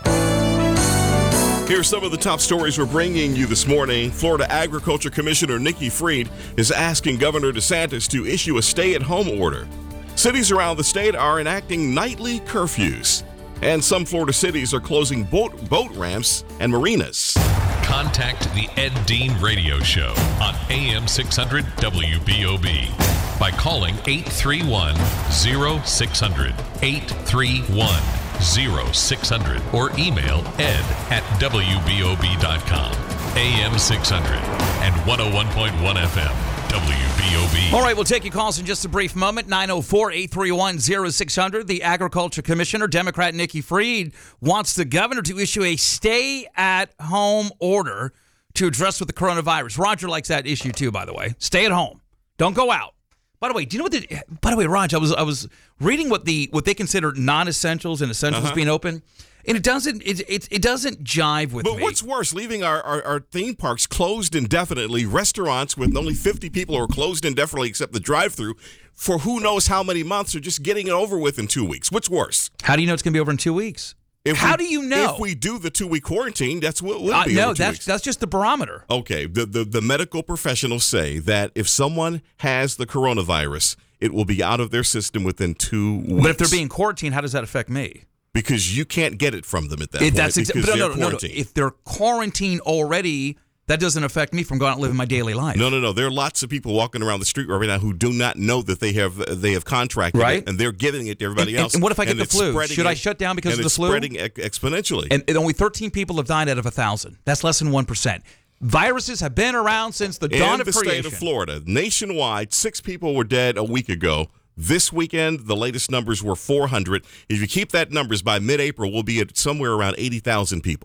Here's some of the top stories we're bringing you this morning. Florida Agriculture Commissioner Nikki Fried is asking Governor DeSantis to issue a stay-at-home order. Cities around the state are enacting nightly curfews, and some Florida cities are closing boat, boat ramps and marinas. Contact the Ed Dean Radio Show on A M six hundred W B O B by calling eight three one, oh six hundred, eight three one, oh six hundred, or email ed at W B O B dot com. A M six hundred and one oh one point one F M. W B O B. All right, we'll take your calls in just a brief moment. nine oh four, eight three one, oh six hundred. The Agriculture Commissioner, Democrat Nikki Fried, wants the governor to issue a stay-at-home order to address with the coronavirus. Roger likes that issue too, by the way. Stay at home. Don't go out. By the way, do you know what the, by the way, Raj, I was I was reading what the what they consider non-essentials and essentials Uh-huh. being open. And it doesn't it, it, it doesn't jive with But me. what's worse, leaving our, our, our theme parks closed indefinitely, restaurants with only fifty people are closed indefinitely except the drive-through for who knows how many months, or just getting it over with in two weeks? What's worse? How do you know it's going to be over in two weeks? If How we- do you know? If we do the two-week quarantine, that's what will Uh, be no, over two that's weeks. that's just the barometer. Okay, the, the, the medical professionals say that if someone has the coronavirus, it will be out of their system within two weeks. But if they're being quarantined, how does that affect me? Because you can't get it from them at that If point. that's exa- because but no, they're no, no, no. quarantined. If they're quarantined already, that doesn't affect me from going out and living my daily life. No, no, no. There are lots of people walking around the street right now who do not know that they have they have contracted Right. it, and they're giving it to everybody And- else. and what if I get the it's flu? spreading Should I it- shut down because and of the it's flu? spreading ex- exponentially. And, and only thirteen people have died out of one thousand. That's less than one percent. Viruses have been around since the dawn In of the creation. state of Florida, nationwide, six people were dead a week ago. This weekend, the latest numbers were four hundred. If you keep that numbers by mid-April, we'll be at somewhere around eighty thousand people.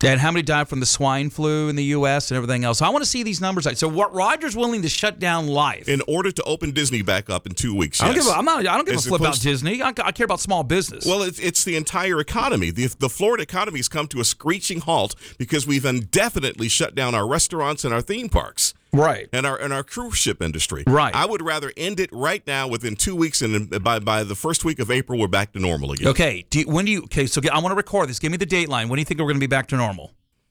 And how many died from the swine flu in the U S and everything else? I want to see these numbers. So, what Roger's willing to shut down life in order to open Disney back up in two weeks. I don't yes. give a, I'm not. I don't give As a flip about opposed- Disney. I, I care about small business. Well, it's, it's the entire economy. The, the Florida economy has come to a screeching halt because we've indefinitely shut down our restaurants and our theme parks. Right. And our and our cruise ship industry. Right. I would rather end it right now within two weeks, and by by the first week of April, we're back to normal again. Okay. Do you, when do you? Okay. So I want to record this. Give me the date line. When do you think we're going to be back to normal?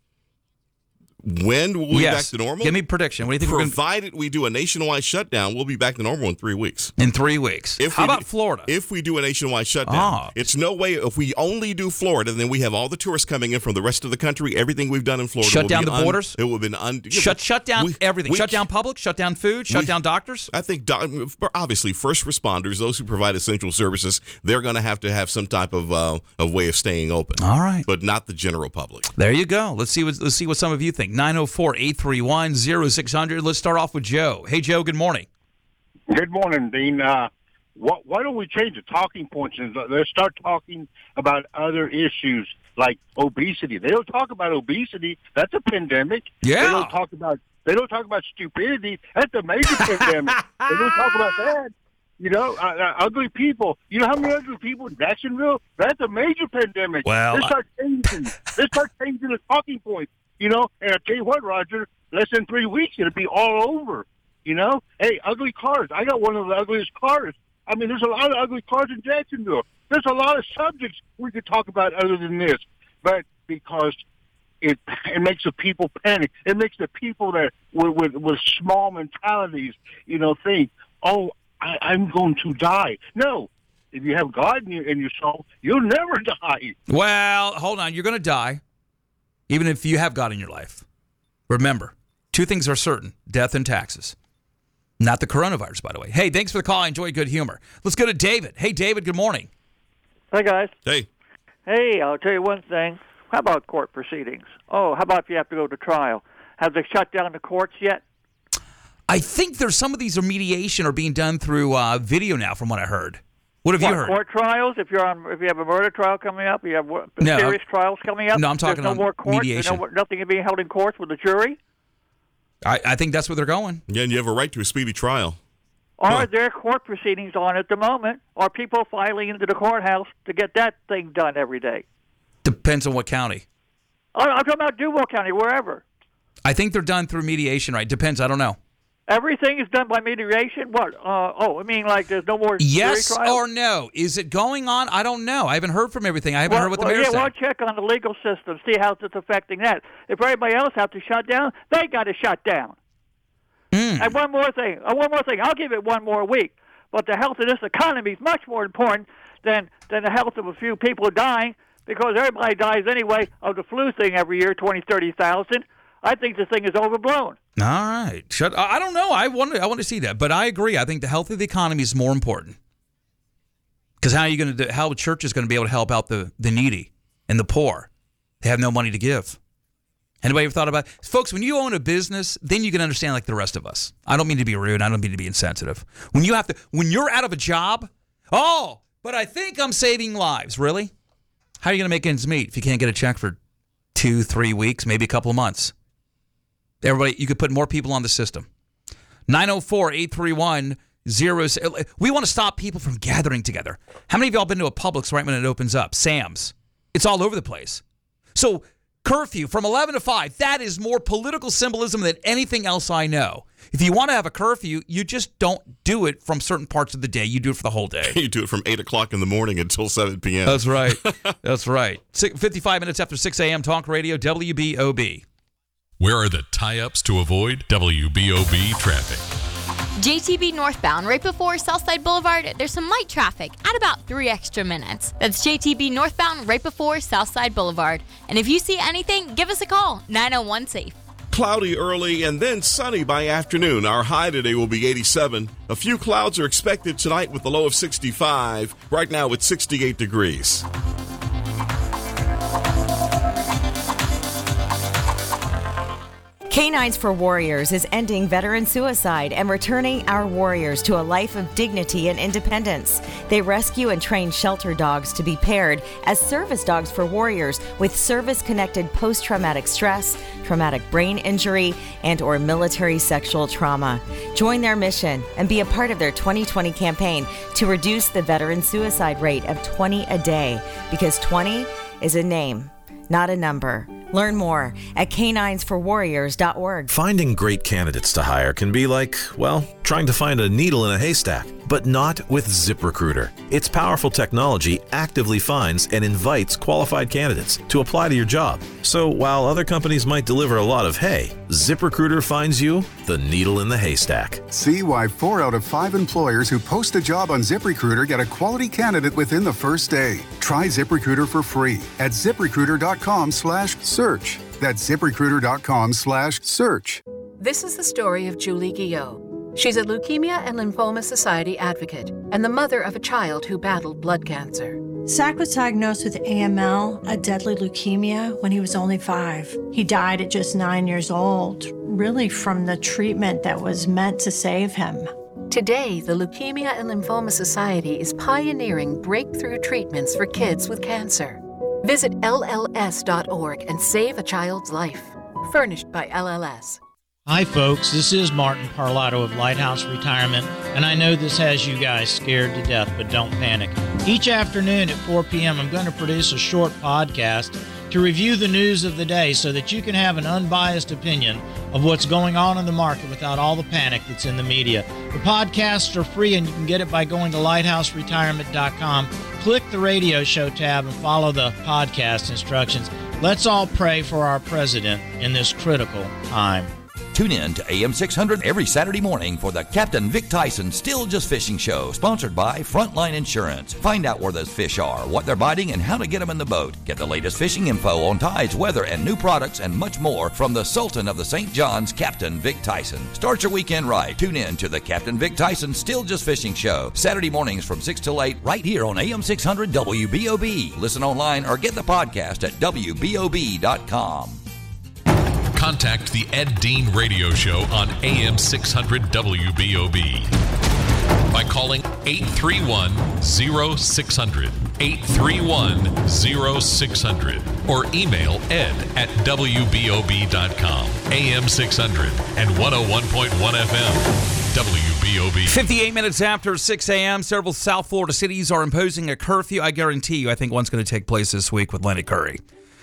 When will we yes. be back to normal? Give me a prediction. What do you think? Provided we're we do a nationwide shutdown, we'll be back to normal in three weeks. In three weeks. If How we about do, Florida? If we do a nationwide shutdown, Ah. it's no way. If we only do Florida, then we have all the tourists coming in from the rest of the country. Everything we've done in Florida. Shut will down be the un, borders? It will have been un, Shut shut down we, everything. We, shut down public. Shut down food. Shut we, down doctors. I think do, obviously first responders, those who provide essential services, they're going to have to have some type of uh, of way of staying open. All right, but not the general public. There you go. Let's see what let's see what some of you think. nine oh four, eight three one, oh six hundred. Let's start off with Joe. Hey, Joe. Good morning. Good morning, Dean. Uh, wh- why don't we change the talking points and let's start talking about other issues like obesity? They don't talk about obesity. That's a pandemic. Yeah. They don't talk about they don't talk about stupidity. That's a major pandemic. They don't talk about that. You know, uh, uh, ugly people. You know how many ugly people in Jacksonville? That's a major pandemic. Well, let's start changing. let's start changing the talking points. You know, and I tell you what, Roger. Less than three weeks, it'll be all over. You know? Hey, ugly cars. I got one of the ugliest cars. I mean, there's a lot of ugly cars in Jacksonville. There's a lot of subjects we could talk about other than this. But because it it makes the people panic. It makes the people that with, with, with small mentalities, you know, think, oh, I, I'm going to die. No. If you have God in your, in your soul, you'll never die. Well, hold on. You're going to die, even if you have God in your life. Remember, two things are certain, death and taxes. Not the coronavirus, by the way. Hey, thanks for the call. I enjoy good humor. Let's go to David. Hey, David, good morning. Hey, guys. Hey. Hey, I'll tell you one thing. How about court proceedings? Oh, how about if you have to go to trial? Have they shut down the courts yet? I think there's some of these are mediation are being done through uh, video now, from what I heard. What have what, you heard? Court trials? If you're on, if you have a murder trial coming up, you have what, No, serious I'm- trials coming up. no, I'm talking There's no on more courts. mediation. No, nothing being held in courts with a jury. I, I think that's where they're going. Yeah, and you have a right to a speedy trial. Are there court proceedings on at the moment? Are people filing into the courthouse to get that thing done every day? Depends on what county. I'm I'm talking about Duval County, wherever. I think they're done through mediation, right? Depends. I don't know. Everything is done by mediation? What? Uh, oh, I mean, like there's no more Yes jury trials? or no? Is it going on? I don't know. I haven't heard from everything. I haven't well, heard what the well, mayor yeah, said. well, check on the legal system, see how it's affecting that. If everybody else has to shut down, they got to shut down. Mm. And one more thing, uh, one more thing. I'll give it one more week. But the health of this economy is much more important than than the health of a few people dying, because everybody dies anyway of the flu thing every year, twenty, thirty thousand. I think this thing is overblown. All right. Shut. I I don't know. I want to. I want to see that, but I agree. I think the health of the economy is more important. Because how are you going to? How the church is going to be able to help out the the needy and the poor? They have no money to give. Anybody ever thought about, folks? When you own a business, then you can understand like the rest of us. I don't mean to be rude. I don't mean to be insensitive. When you have to, when you're out of a job, oh, but I think I'm saving lives. Really? How are you going to make ends meet if you can't get a check for two, three weeks, maybe a couple of months? Everybody, you could put more people on the system. nine oh four, eight three one, oh We want to stop people from gathering together. How many of y'all been to a Publix right when it opens up? Sam's. It's all over the place. So curfew from eleven to five, that is more political symbolism than anything else I know. If you want to have a curfew, you just don't do it from certain parts of the day. You do it for the whole day. You do it from eight o'clock in the morning until seven p.m. That's right. That's right. fifty-five minutes after six a.m. Talk Radio, W B O B. Where are the tie-ups to avoid W B O B traffic? J T B northbound, right before Southside Boulevard, there's some light traffic at about three extra minutes. That's J T B northbound, right before Southside Boulevard. And if you see anything, give us a call, nine oh one SAFE. Cloudy early and then sunny by afternoon. Our high today will be eighty-seven. A few clouds are expected tonight with a low of sixty-five. Right now it's sixty-eight degrees. Canines for Warriors is ending veteran suicide and returning our warriors to a life of dignity and independence. They rescue and train shelter dogs to be paired as service dogs for warriors with service-connected post-traumatic stress, traumatic brain injury, and or military sexual trauma. Join their mission and be a part of their twenty twenty campaign to reduce the veteran suicide rate of twenty a day, because twenty is a name, not a number. Learn more at canines for warriors dot org. Finding great candidates to hire can be like, well, trying to find a needle in a haystack, but not with ZipRecruiter. Its powerful technology actively finds and invites qualified candidates to apply to your job. So while other companies might deliver a lot of hay, ZipRecruiter finds you the needle in the haystack. See why four out of five employers who post a job on ZipRecruiter get a quality candidate within the first day. Try ZipRecruiter for free at ZipRecruiter.com slash search. That's ZipRecruiter.com slash search. This is the story of Julie Guillot. She's a Leukemia and Lymphoma Society advocate and the mother of a child who battled blood cancer. Zach was diagnosed with A M L, a deadly leukemia, when he was only five. He died at just nine years old, really from the treatment that was meant to save him. Today, the Leukemia and Lymphoma Society is pioneering breakthrough treatments for kids with cancer. Visit L L S dot org and save a child's life. Furnished by L L S. Hi folks, this is Martin Parlato of Lighthouse Retirement, and I know this has you guys scared to death, but don't panic. Each afternoon at four p.m. I'm going to produce a short podcast to review the news of the day so that you can have an unbiased opinion of what's going on in the market without all the panic that's in the media. The podcasts are free and you can get it by going to lighthouse retirement dot com. Click the radio show tab and follow the podcast instructions. Let's all pray for our president in this critical time. Tune in to A M six hundred every Saturday morning for the Captain Vic Tyson Still Just Fishing Show, sponsored by Frontline Insurance. Find out where those fish are, what they're biting, and how to get them in the boat. Get the latest fishing info on tides, weather, and new products, and much more from the Sultan of the Saint John's, Captain Vic Tyson. Start your weekend right. Tune in to the Captain Vic Tyson Still Just Fishing Show, Saturday mornings from six till eight, right here on A M six hundred W B O B. Listen online or get the podcast at W B O B dot com. Contact the Ed Dean Radio Show on A M six hundred W B O B by calling eight three one, zero six zero zero, eight three one, zero six zero zero, or email ed at W B O B dot com. A M six hundred and one oh one point one F M. W B O B. fifty-eight minutes after six a.m., several South Florida cities are imposing a curfew. I guarantee you, I think one's going to take place this week with Lenny Curry.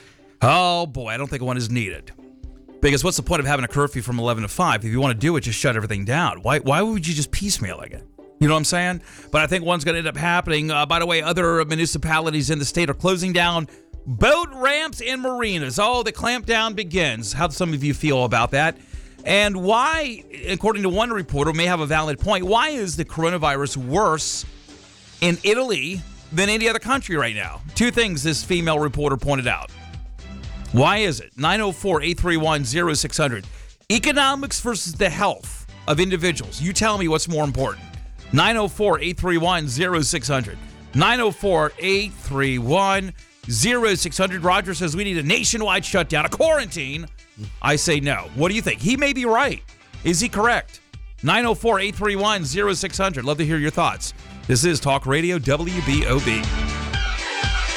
Oh, boy, I don't think one is needed. Because what's the point of having a curfew from eleven to five? If you want to do it, just shut everything down. Why Why would you just piecemeal it? You know what I'm saying? But I think one's going to end up happening. Uh, by the way, other municipalities in the state are closing down boat ramps and marinas. Oh, the clampdown begins. How do some of you feel about that? And why, according to one reporter, may have a valid point, why is the coronavirus worse in Italy than any other country right now? Two things this female reporter pointed out. Why is it? nine oh four, eight three one, oh six hundred. Economics versus the health of individuals. You tell me what's more important. nine oh four, eight three one, oh six hundred. nine oh four, eight three one, oh six hundred. Roger says we need a nationwide shutdown, a quarantine. I say no. What do you think? He may be right. Is he correct? nine oh four, eight three one, oh six hundred. Love to hear your thoughts. This is Talk Radio W B O B.